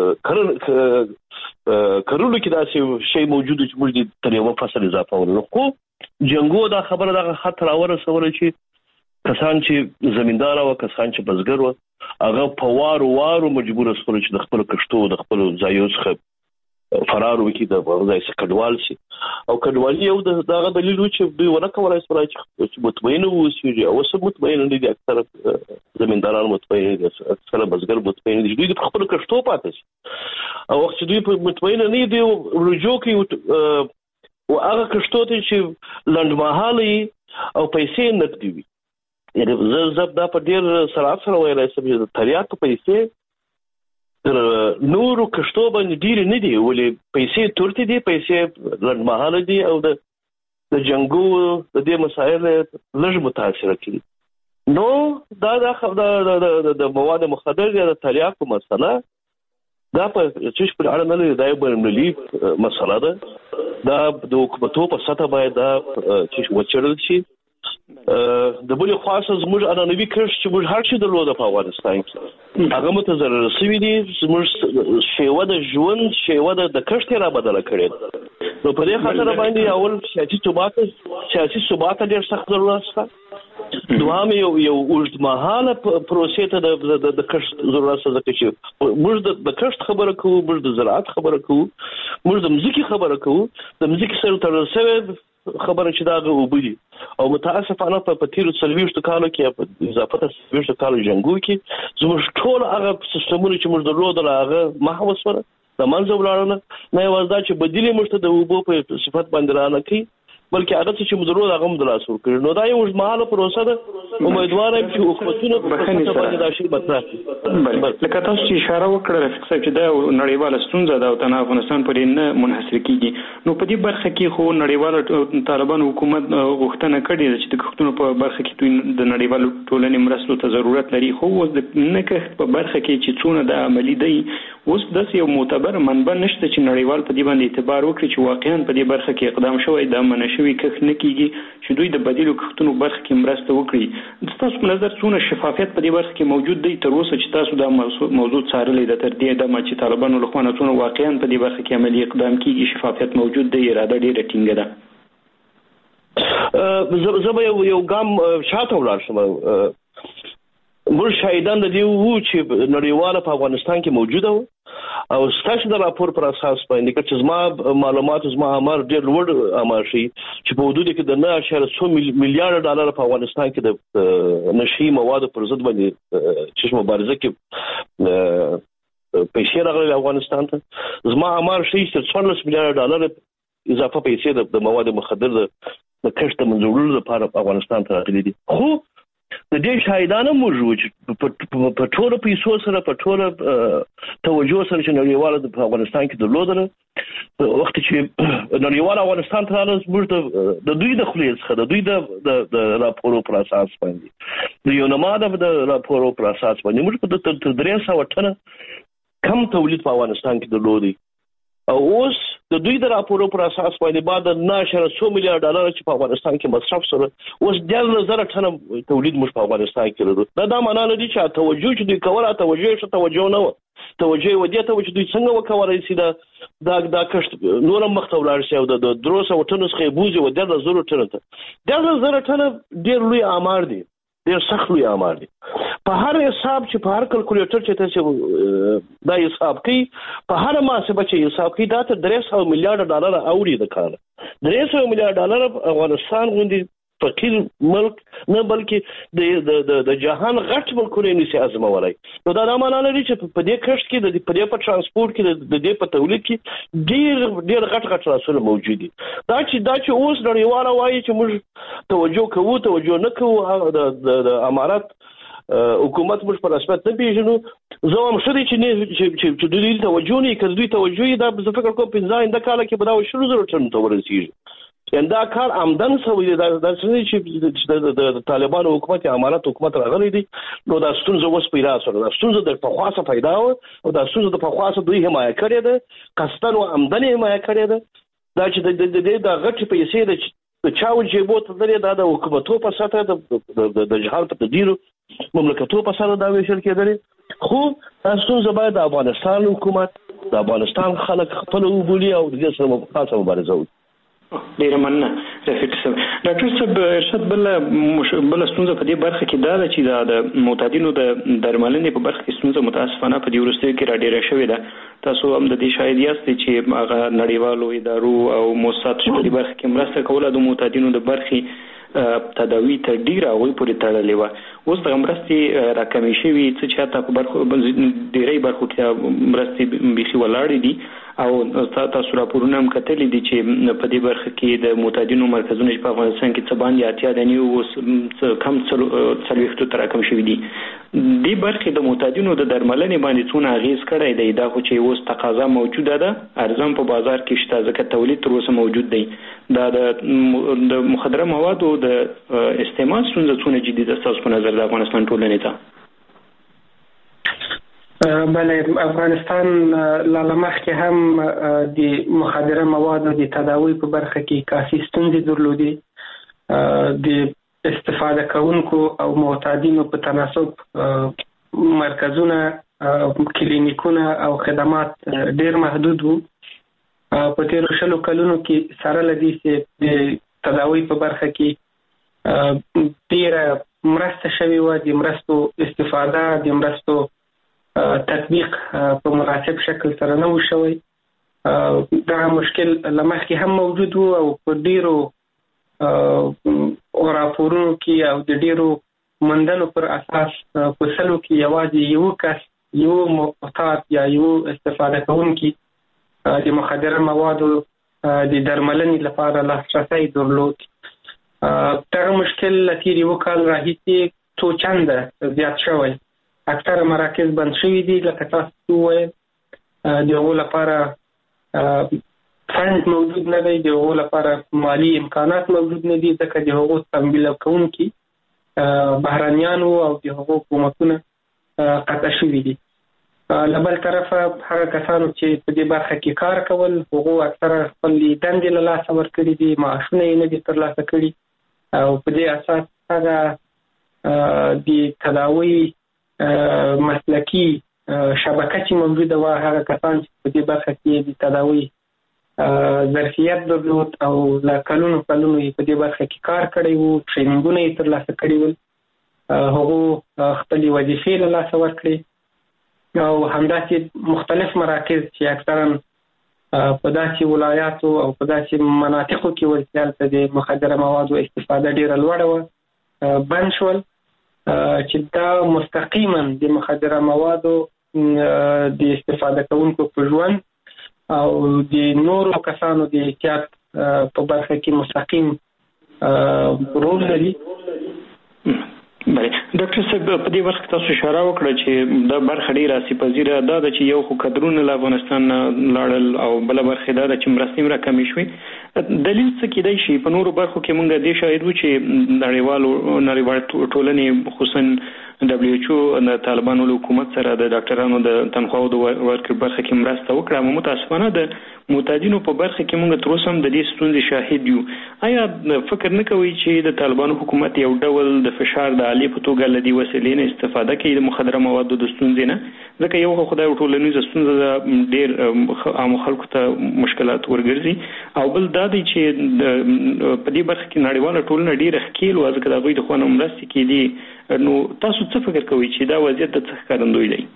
کرلو کې داسې شی موجود چې موږ دې تر یوه فصل اضافه ولرو. خو جنګو دا خبره دغه خط راورسوله چې کسان چې زمیندار او کسان چې بزګر و، هغه په وارو وارو مجبور شول چې د خپلو کښتو د خپلو ځایو څخه فرار وکړي، د ځای څخه کډوال شي. او کډوالي یو دغه دلیل و چې دوی ونه کولی شول چې مطمئنه واوسېږي، او اوس هم مطمئنه نه دي، اکثره زمینداران مطمئنه دي، اکثره بزګر مطمئنه دي چې دوی د خپلو کښتو پاتې شي. او وخت چې دوی مطمئنه نه دي رجوع کوي او هغه کښتو ته چې لنډمهاله او پیسې نقدي وي. یعنې زه زه دا په ډېر سرعت سره ویلی شم چې د تریاکو پیسې تر نورو کښتو باندې ډېرې نه دي، ولې پیسې تورتې دي، پیسې لنډمهاله دي، او د د جنګو د دې مسایل لږ متاثره کړي. نو دا د مواد مخدر یا د تریاکو مسله دا په چش پر اړه نه لري، دا یو بینالمللي مسله ده، دا د حکومتو په سطح باید دا چې وڅېړل شي. د بلې خوا څخه زموږ عنعنوي کښت چې موږ هر څه درلوده په افغانستان کې، هغه متضرره شوي دي، زموږ شیوه د ژوند شیوه د کښت یې را بدله کړې ده. نو په دې خاطر باندې اول سیاسي ثبات سیاسي ثبات ډېر سخت ضرورت شته، دوهم یو یو اوږدمهاله پروسې ته د کښت ضرورت شته، ځکه چې موږ د کښت خبره کوو، موږ د زراعت خبره کوو، موږ د مځکې خبره کوو، د مځکې سره تړل شوی خبره چې دا هغه اوبه دي. او متاسفانه په تیرو څلوېښتو کالو کې په اضافه ته څلوېښتو کالو جنګو کې زموږ ټول هغه سیستمونه چې موږ درلودل هغه محو شول، د منځه ولاړل. نه یوازې دا چې بدیل یې موږ ته د اوبو په صفت باندې رانه کوي، بلکې هغه څه چې موږ درلود هغه هم د لاسه ورکړي. نو دا یو اوږدمهاله پروسه ده، امیدواره یم چې حکومتونه په خپله باندې دا شی مطرح کړي. لکه تاسو چې اشاره وکړه رفیق صاحب چې دا نړیواله ستونزه ده او تنها افغانستان پورې نه منحصر کیږي، نو په دې برخه کې خو نړیواله طالبانو حکومت غوښتنه کړې ده چې د کښتونو په برخه کې دوی د نړیوالو ټولنې مرستو ته ضرورت لري. خو اوس د نه کښت په برخه کې چې څونه د عملي دی، اوس داسې یو معتبر منبع نشته چې نړیوال په دې باندې اعتبار وکړي چې واقعا په دې برخه کې اقدام شوی، دا منع شوی کښت نه کیږي چې دوی د بدیلو کښتونو برخه کې مرسته وکړي. تاسو په نظر څونه شفافیت په دې برخه کې موجود دی تر اوسه چې تاسو دا موضوع څارلی ده، تر دې دمه چې طالبانو له خوا نه څونه واقعا په دې برخه کې عملي اقدام کیږي، شفافیت موجود دی، اراده ډېره ټینګه ده؟ زه به یو ګام شاته ولاړ شم. موږ شاهدان د دې وو چې نړیواله په افغانستان کې موجوده وه، او ستاسو د راپور پر اساس باندې چې زما معلومات زما امر ډېر لوړ امر شي چې په حدود کې د نه اعشاریه څو میلیارډ ډالر په افغانستان کې د نشي موادو پر ضد باندې چې مبارزه کې پیسې راغلي افغانستان ته زما امر شي چې څوارلس میلیارډ ډالر اضافه پیسې د مواد مخدر د کښت منځوړلو لپاره افغانستان ته راغلي دي. خو د دې شاهدانه موجود په ټول پیسو سره په ټول توجه سره چې نړیواله په افغانستان کې درلودل وخت چې نړیواله افغانستان ته راځي موږ د دوی د خلیص څخه د دوی د د راپورو پر اساس باندې د یو نماده د راپورو پر اساس باندې موږ په تر درې سوه ټنه کم تولید په افغانستان کې درلودي او اوس د دوی د راپورو پر اساس باندې بعد ناشره څو میلیارډ ډالر چې په افغانستان کې مصرف سره اوس ډېر زره ټنه تولید موږ په افغانستان کې لرو. دا د معنا لري چې توجه چې دوی کوله توجه شته توجه نه و توجه ودی ته چې دوی څنګه وکولای شي دا دا دا کښت نور مخته ولاړ شي او د دروسه وټنس خې بوزي و ډېر زره ټنه ته ډېر زره ټنه ډېر لوی امر دي ډېر سخت لوی امر دي. په هر حساب چې په هر کلکولیټر چې تاسو دا حساب کوي په هر محاسبه چې حساب کوي دا ته درې سوه میلیارډ ډالر اوړي د کار درې سوه میلیارډ ډالر افغانستان غوندي فقیر ملک نه بلکې د د د جهان غټ ملکونه نشي ازمولای. نو دا د معنا لري چې په دې کښت کې د په دې په ترانسپورت کې د دې په تولید کې ډیر ډیر غټ غټ راسل موجود دي. دا چې دا چې اوس نړیواله وایي چې موږ توجه کوو توجه نه کوو د د امارات حکومت موږ په رسمیت نه پیژنو زه هم شری چې چې چې دوی توجه نه کوي دوی توجه دا زه فکر کوم پنځه انده کاله کې به دا شروع زره ټن ته ورسیږي. دا کار آمدن سوی دا د چې د طالبانو حکومت امارات حکومت راغلی دي نو دا ستونزه اوس پیدا شوه. دا ستونزه د پخواسه پیدا و او دا ستونزه د پخواسه دوی حمایت کړی ده قصدن او آمدن حمایت کړی ده. دا چې د د د غټ پیسې د چاو جیبو ته درې دا د حکومتو په ساته د د جهان په تدیر مملکتو په ساته دا ویشل کېدل. خو تاسو زبر د افغانستان حکومت د افغانستان خلک خپل وبولي او د دې سره خاصه مبارزه وکړي. ډیره مننه رفیق صاحب. ډاکټر صاحب ارشاد بل بل ستونزه په دې برخه کې دا ده چې دا د معتادینو د درملنې په برخه کې ستونزه متاسفانه په دې وروستیو کې را ډیره شوې ده. تاسو هم د دې شاهد یاست چې هغه نړیوالو ادارو او مؤسسات په دې برخه کې مرسته کوله د معتادینو د برخې تداوی تر ډیره وی پورې تړلې و. اوس د مرستې راکمې شوي څه چې حتی په برخو ډیری برخو کې مرستې بيخي ولاړې دي او تاسو راپورونه هم کتلې دي چې په دې برخه کې د معتادینو مرکزونه په افغانستان کې څه باندې اتیا دني او کم څلوېښت تر کم شوي دي. دې برخه د معتادینو د درملنې باندې څونه اغیز کړی دی دا خو چې اوس تقاضا موجوده ده ارزان په بازار کې شته ځکه تولید تر اوسه موجود دی. دا د مخدره موادو د استعمال څنګه څونه جدي ده تاسو په نظر د افغانستان ټولنې ته؟ بله افغانستان لامخ کې هم د مخدره موادو د تداوی په برخه کې کافي ستونزې درلودي. د استفاده کوونکو او معتادینو په تناسب مرکزونه کلینیکونه او خدمات ډیر محدود وو. په تیرو شلو کلونو کې سره لدی چې د تداوی په برخه کې ډیره مرسته شوې وه. د مرستو استفاده د مرستو تطبیق په مناسب شکل سره نه و شوی. دا مشکل لمخکې هم موجود و او په ډیرو راپورونو کې او د ډیرو مندنو پر اساس په سلو کې یوازې یو کس یو معتاد یا یو استفاده کوونکی د مخدره موادو د درملنې لپاره لاسرسی درلود. دغه مشکل له تېر یو کال راهیسې څو چنده زیات شوی. اکثره مراکز بند شوي دي لکه تاسو وویل. د هغو لپاره فند موجود نه دی، د هغو لپاره مالی امکانات موجود نه دي ځکه د هغو تمویل کوونکي بهرنیانو او د هغو حکومتونه قطع شوي دي. له بل طرفه هغه کسانو چې په دې برخه کې کار کول هغو اکثره خپل دندې له لاسه ورکړي دي، معاشونه یې نه دي ترلاسه کړي او په دې اساس هغه د تداوی مسلکي شبکه چې موجوده وه هغه کسان چې په دې برخه کې د تداوی ظرفیت درلود او له کلونو کلونو یې په دې برخه کې کار کړی وو، ټرینینګونه یې ترلاسه کړي ول، هغو خپلې وظیفې له لاسه ورکړي او همداسې مختلف مراکز چې اکثرا په داسې ولایاتو او په داسې مناطقو کې ول چې هلته د مخدره موادو استفاده ډېره لوړه وه بند شول چې دا مستقیما د مخدره موادو د استفاده کوونکو په ژوند او د نورو کسانو د احتیاط په برخه کې مستقیم رول لري. بله ډاکټر صاحب په دې وخت تاسو اشاره وکړه چې دا برخه ډیره سپازیره ده چې یو خو کډرونه له افغانستان لاړل او بل برخه دا چې مرستې را کمی شوي. دلیل څه کېدای شي په نورو برخو کې موږ د شاهد وو چې نړیوالو نړیوال ټولنې خصوصا دبليو ایچ او د طالبانو حکومت سره د ډاکټرانو د تنخواو د ورکړې برخه کې مرسته وکړه. متاسفانه د معتادینو په برخه کې موږ تر اوسه هم د دې ستونزې شاهد یو. آیا فکر نه کوي چې د طالبانو حکومت یو ډول د فشار د عالی په توګه لدی وسیلې نه استفاده کوي د مخدره موادو د ستونزې نه؟ ځکه یو خدای ټولنیز ستونزه ډېر عام خلکو ته مشکلات ورګرځي او بل دا دی چې په دې برخه کې نړیواله ټولنه ډېر ښکیل او ځکه د غوي د خوانو مرستې کې دي. نو تاسو څه فکر کوئ چې دا وضعیت د څه ښکارندوی دی؟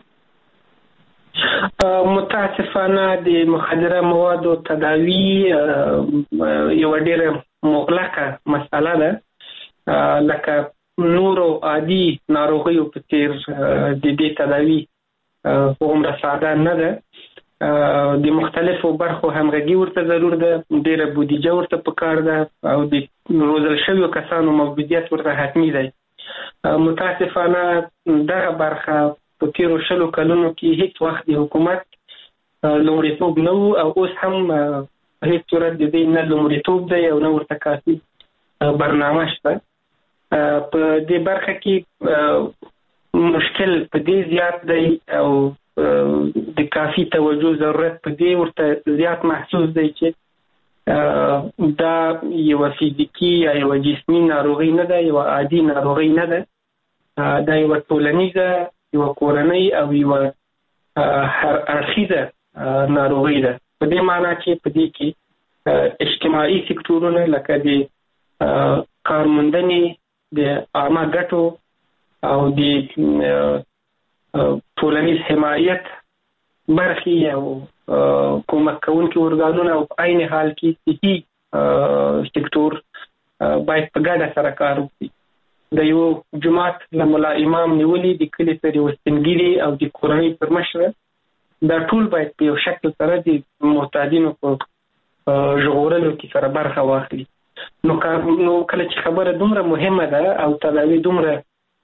متاسفانه د مخدره موادو تداوی یو ډېره مغلقه مسأله ده. لکه نورو عادي ناروغیو په څیر د دې تداوی هومره ساده نه ده. د مختلفو برخو همغږي ورته ضرور ده، ډېره بودیجه ورته پکار ده او د روزل شویو کسانو موجودیت ورته حتمي دی. متاسفانه دغه برخه په تیرو شلو کلونو کې هیڅ وخت د حکومت لومړیتوب نه و او اوس هم په هیڅ صورت د دې نه لومړیتوب دی او نه ورته کافي برنامه شته. په دې برخه کې مشکل په دې زیات دی او د کافي توجه ضرورت په دې ورته زیات محسوس دی چې دا یو فزیکی یا یو جسمی ناروغي نه ده، یو عادي ناروغي نه ده. دا یو ټولنیزه، یو کورنۍ او یو هر اړخیزه ناروغي ده. په دې معنی چې په دې کې اجتماعي سکتورونه لکه د کارموندنې، د عامه ګټو او د ټولنیز حمایت برخې او کومک کوونکي ارګانونه او په عین حال کې صحي سکتور باید په ګډه سره کار وکړي. د یو جماعت له ملا امام نیولي، د کلي پر یو سپینګیري او د کورنۍ پر مشره، دا ټول باید په یو شکل سره د معتادینو په ژغورلو کې سره برخه واخلي. نو نو کله چې خبره دومره مهمه ده او تداوی دومره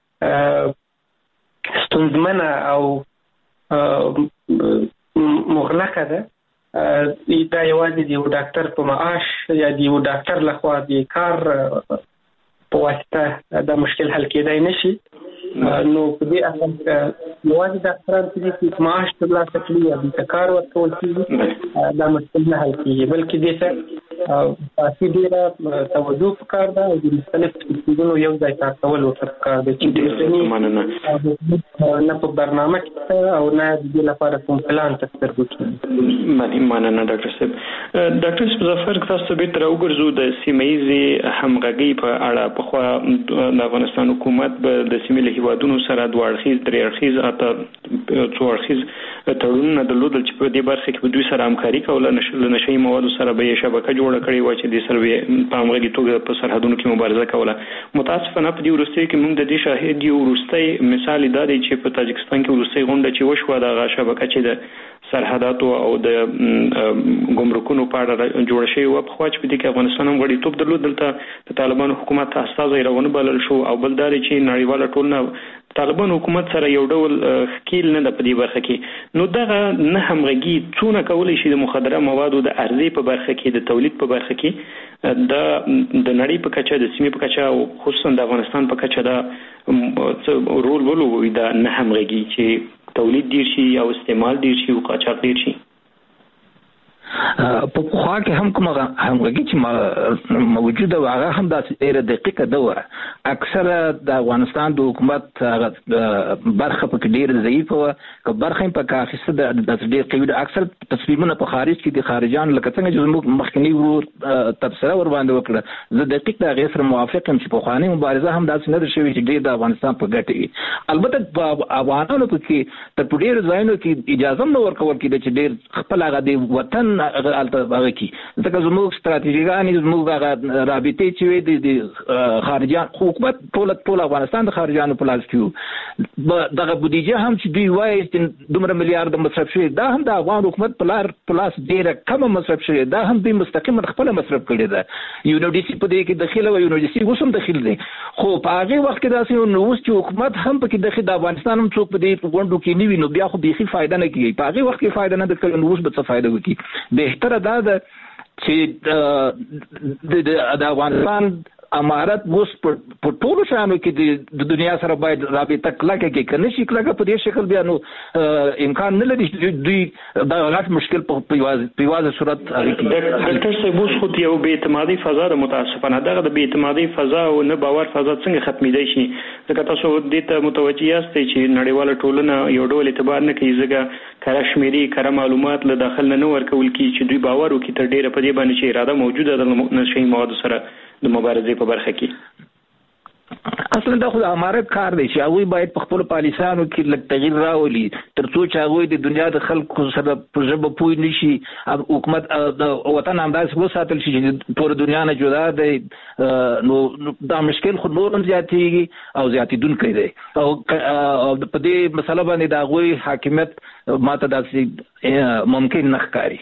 ستونزمنه او مغلقه ده، دا یوازې د یو ډاکټر په معاش یا د یو ډاکټر لخوا د کار په واسطه دا مشکل حل کېدای نشي. نو په دې اصل یوازې ډاکټران چې معاش ترلاسه کړي یا د کار ورکول کېږي دا مشکل نه حل کېږي، بلکې دې ته کافي ډېره توجه پکار ده او د مختلفو څیزونو یو ځای کار کول ورته پکار ده چې نه په برنامه کې او نه د دې لپاره کوم پلان ته سترګو کېږي. باندې مننه ډاکټر صاحب. ډاکټر مظفر تاسو به تر وګرځو د سیمایي همغږي په اړه په خو د افغانستان حکومت به د سیمې هیوادونو سره دوه اړخیز درې اړخیز اته څو اړخیز تړونونه درلودل چې په دې برخه کې په دوی سره همکاري کوله، نشل نشي موادو سره به شبکه جوړه کړې و چې د سروې په همغږي توګه په سرحدونو کې مبارزه کوله. متاسفانه په دې وروستي کې موږ د دې شاهد یو وروستي مثال دا دی چې په تاجکستان کې وروستي غونډه چې وشوه د شبکه چې د سرحداتو او د ګمرکونو په اړه جوړ شوی و، په خو چې په دې کې افغانستان هم غړي توپ درلود. دلته د طالبانو حکومت استازي راونه بلل شو او بل دا چې نړیواله ټولنه طالبان حکومت سره یو ډول خکیل نه د پدې برخه کې. نو دغه نه همغږي څونه کولای شي د مخدره موادو د ارزي په برخه کې، د تولید په برخه کې، د د نړۍ په کچه، د سیمې په کچه او خصوصا د افغانستان په کچه دا رول ولوي د نه همغږي چې تولید ډیر شي او استعمال ډیر شي او قاچاق ډیر شي. په خوا کې هم کوم همغږي چې موجوده و هغه هم د ډیره دقیقه ده. اکثره د افغانستان د حکومت برخه په ډیره ضعیفه و، که برخه په کاخصه د ډیر قوي ده. اکثر تصمیمونه په خارج کې د خارجان لکه څنګه چې زموږ مخکنی ورور تبصره ور باندې وکړه، زه دقیق د غیر سره موافق یم چې په خواني مبارزه هم داسې نه ده شوې چې ډیر د افغانستان په ګټه وي. البته په افغانانو په کې تر ډیر ځایونو کې اجازه نه ورکول کېده چې ډیر خپل هغه د وطن بدون هغه کی ځکه زموږ ستراتیژیګان زموږ رابطې چې وي د خارجيان حکومت ټول ټول افغانستان د خارجيانو په لاس کې دغه بودیجه هم چې دوی وایي چې دومره میلیارډ مصرف شوی دا هم د افغان حکومت په لار په لاس ډیره کم مصرف شوی دا هم دوی مستقیما خپل مصرف کړی دا یو نو ډي سي په دې کې داخله و یو نو ډي سي اوس هم داخل دي خو په هغه وخت کې داسې نو اوس چې حکومت هم په کې داخل د افغانستان هم څوک په دې غونډو کې نیوي نو بیا خو بيخي فائدہ نه کوي په هغه وخت کې فائدہ نه د نو اوس به څه فائدہ وکړي بهتره دا ده چې د افغانستان امارت اوس په ټولو شانو کې د دنیا سره باید رابطه کلکه کې کنه شي کلکه په دې شکل بیا نو امکان نه لري دوی دا غټ مشکل په پیوازه صورت ډاکټر صاحب اوس خو یو بې اعتمادي فضا د متاسفانه دغه د بې اعتمادي فضا او نه باور فضا څنګه ختمېدای شي ځکه تاسو دې ته متوجه یاست چې نړیواله ټولنه یو ډول اعتبار نه کوي ځکه کره شمیري کره معلومات له داخل نه ورکول کی چې دوی باور وکړي تر ډیره په دې باندې چې اراده موجوده ده د نشي مواد سره د مبارزې په برخه کې اصلا دا خو د امارت کار دی چې هغه باید په خپل پالیسانو کې لږ تغییر راولي ترڅو چې هغه د دنیا د خلکو سره په ژبه پوي نشي حکومت د وطن انداز وساتل شي چې ټول دنیا نه جدا دی نو دا مشکل خو نور هم زیاتېږي او زیاتېدونکی دی او په دې مسله باندې د هغه حاکمیت ماته داسې ممکن نه ښکاري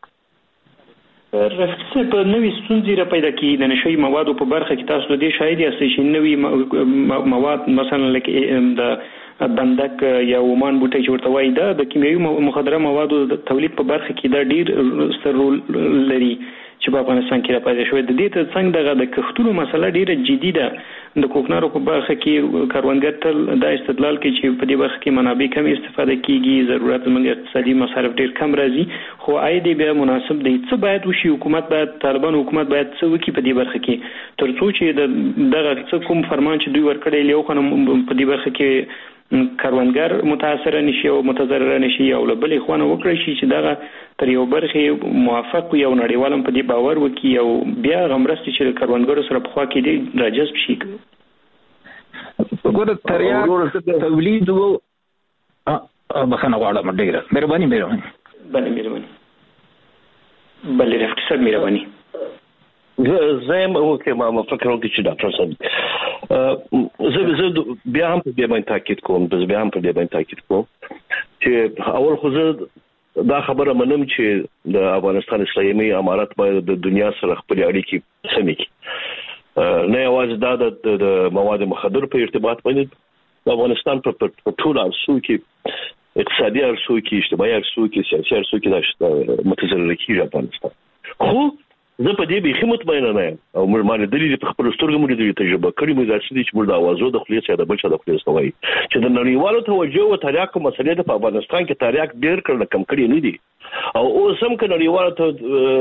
رفیق په نوې ستونزې را پیدا کیږي د نشي موادو په برخه کې تاسو د شاهد یاستئ چې نوې مواد مثلا لکه د بندک یا ومان بوټي چې ورته وایي دا د کیمیاوي مخدره موادو د تولید په برخه کې دا ډیر ستر رول لري چې په افغانستان کې را پیدا شوی د دې ته څنګه دغه د کښتونو مسله ډیره جدي ده د کوکنارو په برخه کې کاروانګر تل دا استدلال کوي چې په دې برخه کې منابع کم استفاده کیږي ضرورت زموږ اقتصادي مصارف ډیر کم راځي خو عاید بیا مناسب دی څه باید وشي حکومت باید طالبان حکومت باید څه وکړي په دې برخه کې ترڅو چې د دغه څه کوم فرمان چې دوی ورکړی لیو خو په دې برخه کې کاروانګر متاثر نشي او متضرر نشي او له بلې خوانه وکړي شي چې دغه تر یو برخه موافق یو نړیوالم په دې باور وکي او بیا غمرستي چې کاروانګر سره په خوا کې دی راجذب شي وګوره تریاک تولید وو بخنه غواړم ډیره مهرباني مهرباني بله مهرباني بله رفیق صاحب مهرباني زم او کې ما فکر وکړ چې ډاکټر صاحب زه زه بیا هم په دې باندې تاکید کوم زه بیا هم په دې باندې تاکید کوم چې اول خو زه دا خبره منم چې د افغانستان اسلامي امارت باید د دنیا سره خپل اړیکې سمې کړي نه یوازې دا د مواد مخدر په ارتباط باندې د افغانستان په ټول ارسو کې اقتصادي ارسو کې اجتماعي ارسو کې سیاسي ارسو کې د متضرر کیږي افغانستان خو زه په دې به مطمئن نه یم او مې دلیل په خپل سترګو مې د تجربه کړې مې ځکه چې موږ د اوازو د خلیص یا د بل څه د خلیص توای چې د نړیوالو توجه او تریاک مسلې د افغانستان کې تریاک ډیر کړل کم کړی نه دي او اوس هم کې نړیوالو ته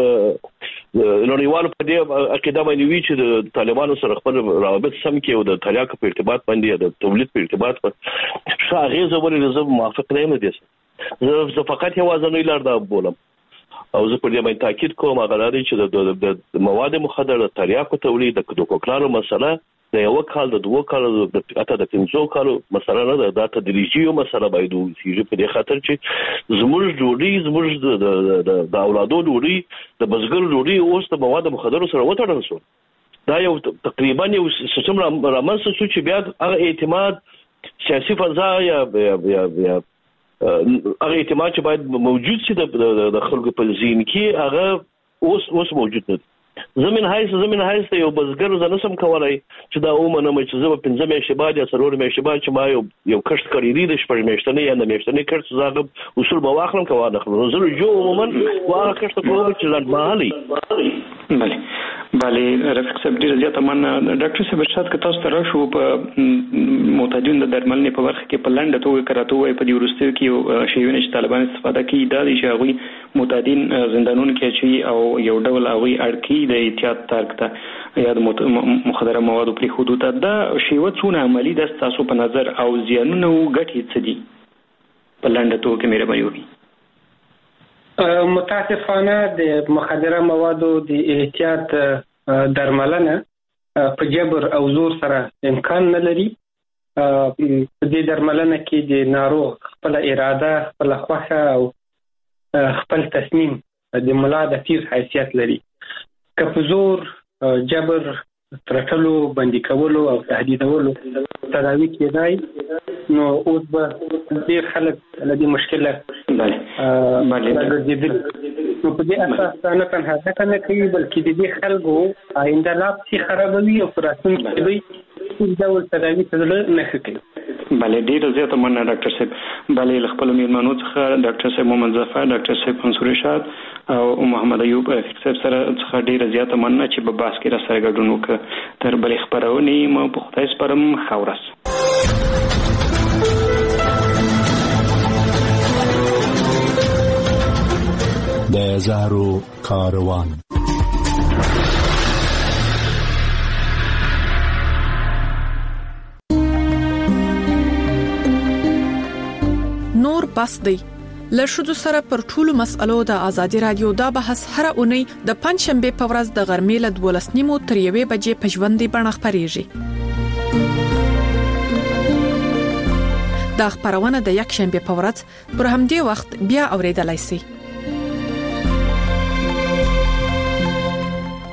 نړیوالو په دې عقیده باندې وی چې د طالبانو سره خپل روابط سم کې او د تریاک په ارتباط باندې د تولید په ارتباط پر شاغه زولې زه موافق نه یم دي زه فقط یو ځنوي لار دا بولم او زه په دې باندې تاکید کوم هغه دی چې د مواد مخدر د تریاکو تولید د کوکلارو مسله د یو کال د دوه کال د اته د پنځو کالو مسله نه ده دا تدریجي مسله باید وي په دې خاطر چې زموږ جوړي زموږ د اولادو جوړي د بزګر جوړي اوس د مواد مخدر سره وتړل شو دا یو تقریبا یو سیستم رامنځته شو چې بیا هغه اعتماد سیاسي فضا یا یا هغه اعتماد چې باید موجود شي د خلکو په ذهن کې هغه اوس اوس موجود نه زمين هايس زمين هايس یو بزګر زنه سم کولای چې دا اومنه مې چې زه په پنځه مې شباد یا سرور مې شباد چې ما یو یو کښت کړی دی د شپږ میاشتنې یا نه میاشتنې کښت زاغب اصول به واخلم کوه نه خلک زه جو عموما واغه کښت کوم چې لاند مالي بله بله رفیق صاحب ډیر زیات مننه ډاکټر صاحب شاد که تاسو تر شو په معتادین د درملنې په برخه کې په لنډه توګه کراته وای په دې ورستیو کې شیونه چې طالبان استفاده کوي دا دي چې هغه معتادین زندانونو کې چي او یو ډول هغه اړکی د احتیاط ترک ته یا د مخدره موادو په حدود ته دا شیوه څونه عملی د تاسو په نظر او زیانونه او ګټې څه دي په لنډه توګه کې مهرباني وکړئ متاسفانه د مخدره موادو د احتیاط درملنه په جبر او زور سره امکان نه لري په دې درملنه کې د ناروغ خپل اراده خپل خوښه او خپل تصمیم د ملا د تیر حیثیت لري. که په زور جبر ترټلو باندې کولو او تهدیدولو تداوی کېدای نو اوس به ډېر خلک له دې مشکله راګرځېدل. نو په دې اساس نه تنها ځکه نه کوي بلکې د دې خلکو آینده لا پسې خرابوي او په راتلونکي کې به هیڅ ډول تداوي ته زړه نه ښه کوي. بله ډیره زیاته مننه ډاکټر صاحب. بله له خپلو میلمنو څخه ډاکټر صاحب محمد ظفر، ډاکټر صاحب منصور رشاد او محمد ایوب رفیق صاحب سره څخه ډیره زیاته مننه چې په بحث کې را سره ګډون وکړ. تر بلې خپرونې مو په خدای سپارم. ښه ورځ. د زهرو کاروان. نور بس دی له شذو سره پر ټولو مسألو د ازادي رادیو دا بحث هر اونۍ د پنځ شنبه په ورځ د غرمې له دولس نیمو تر یوې بجې په ژوندۍ بڼه خپرېږي. دا خبرونه د یک شنبه په ورځ پر همدې وخت بیا اوریدلای شئ.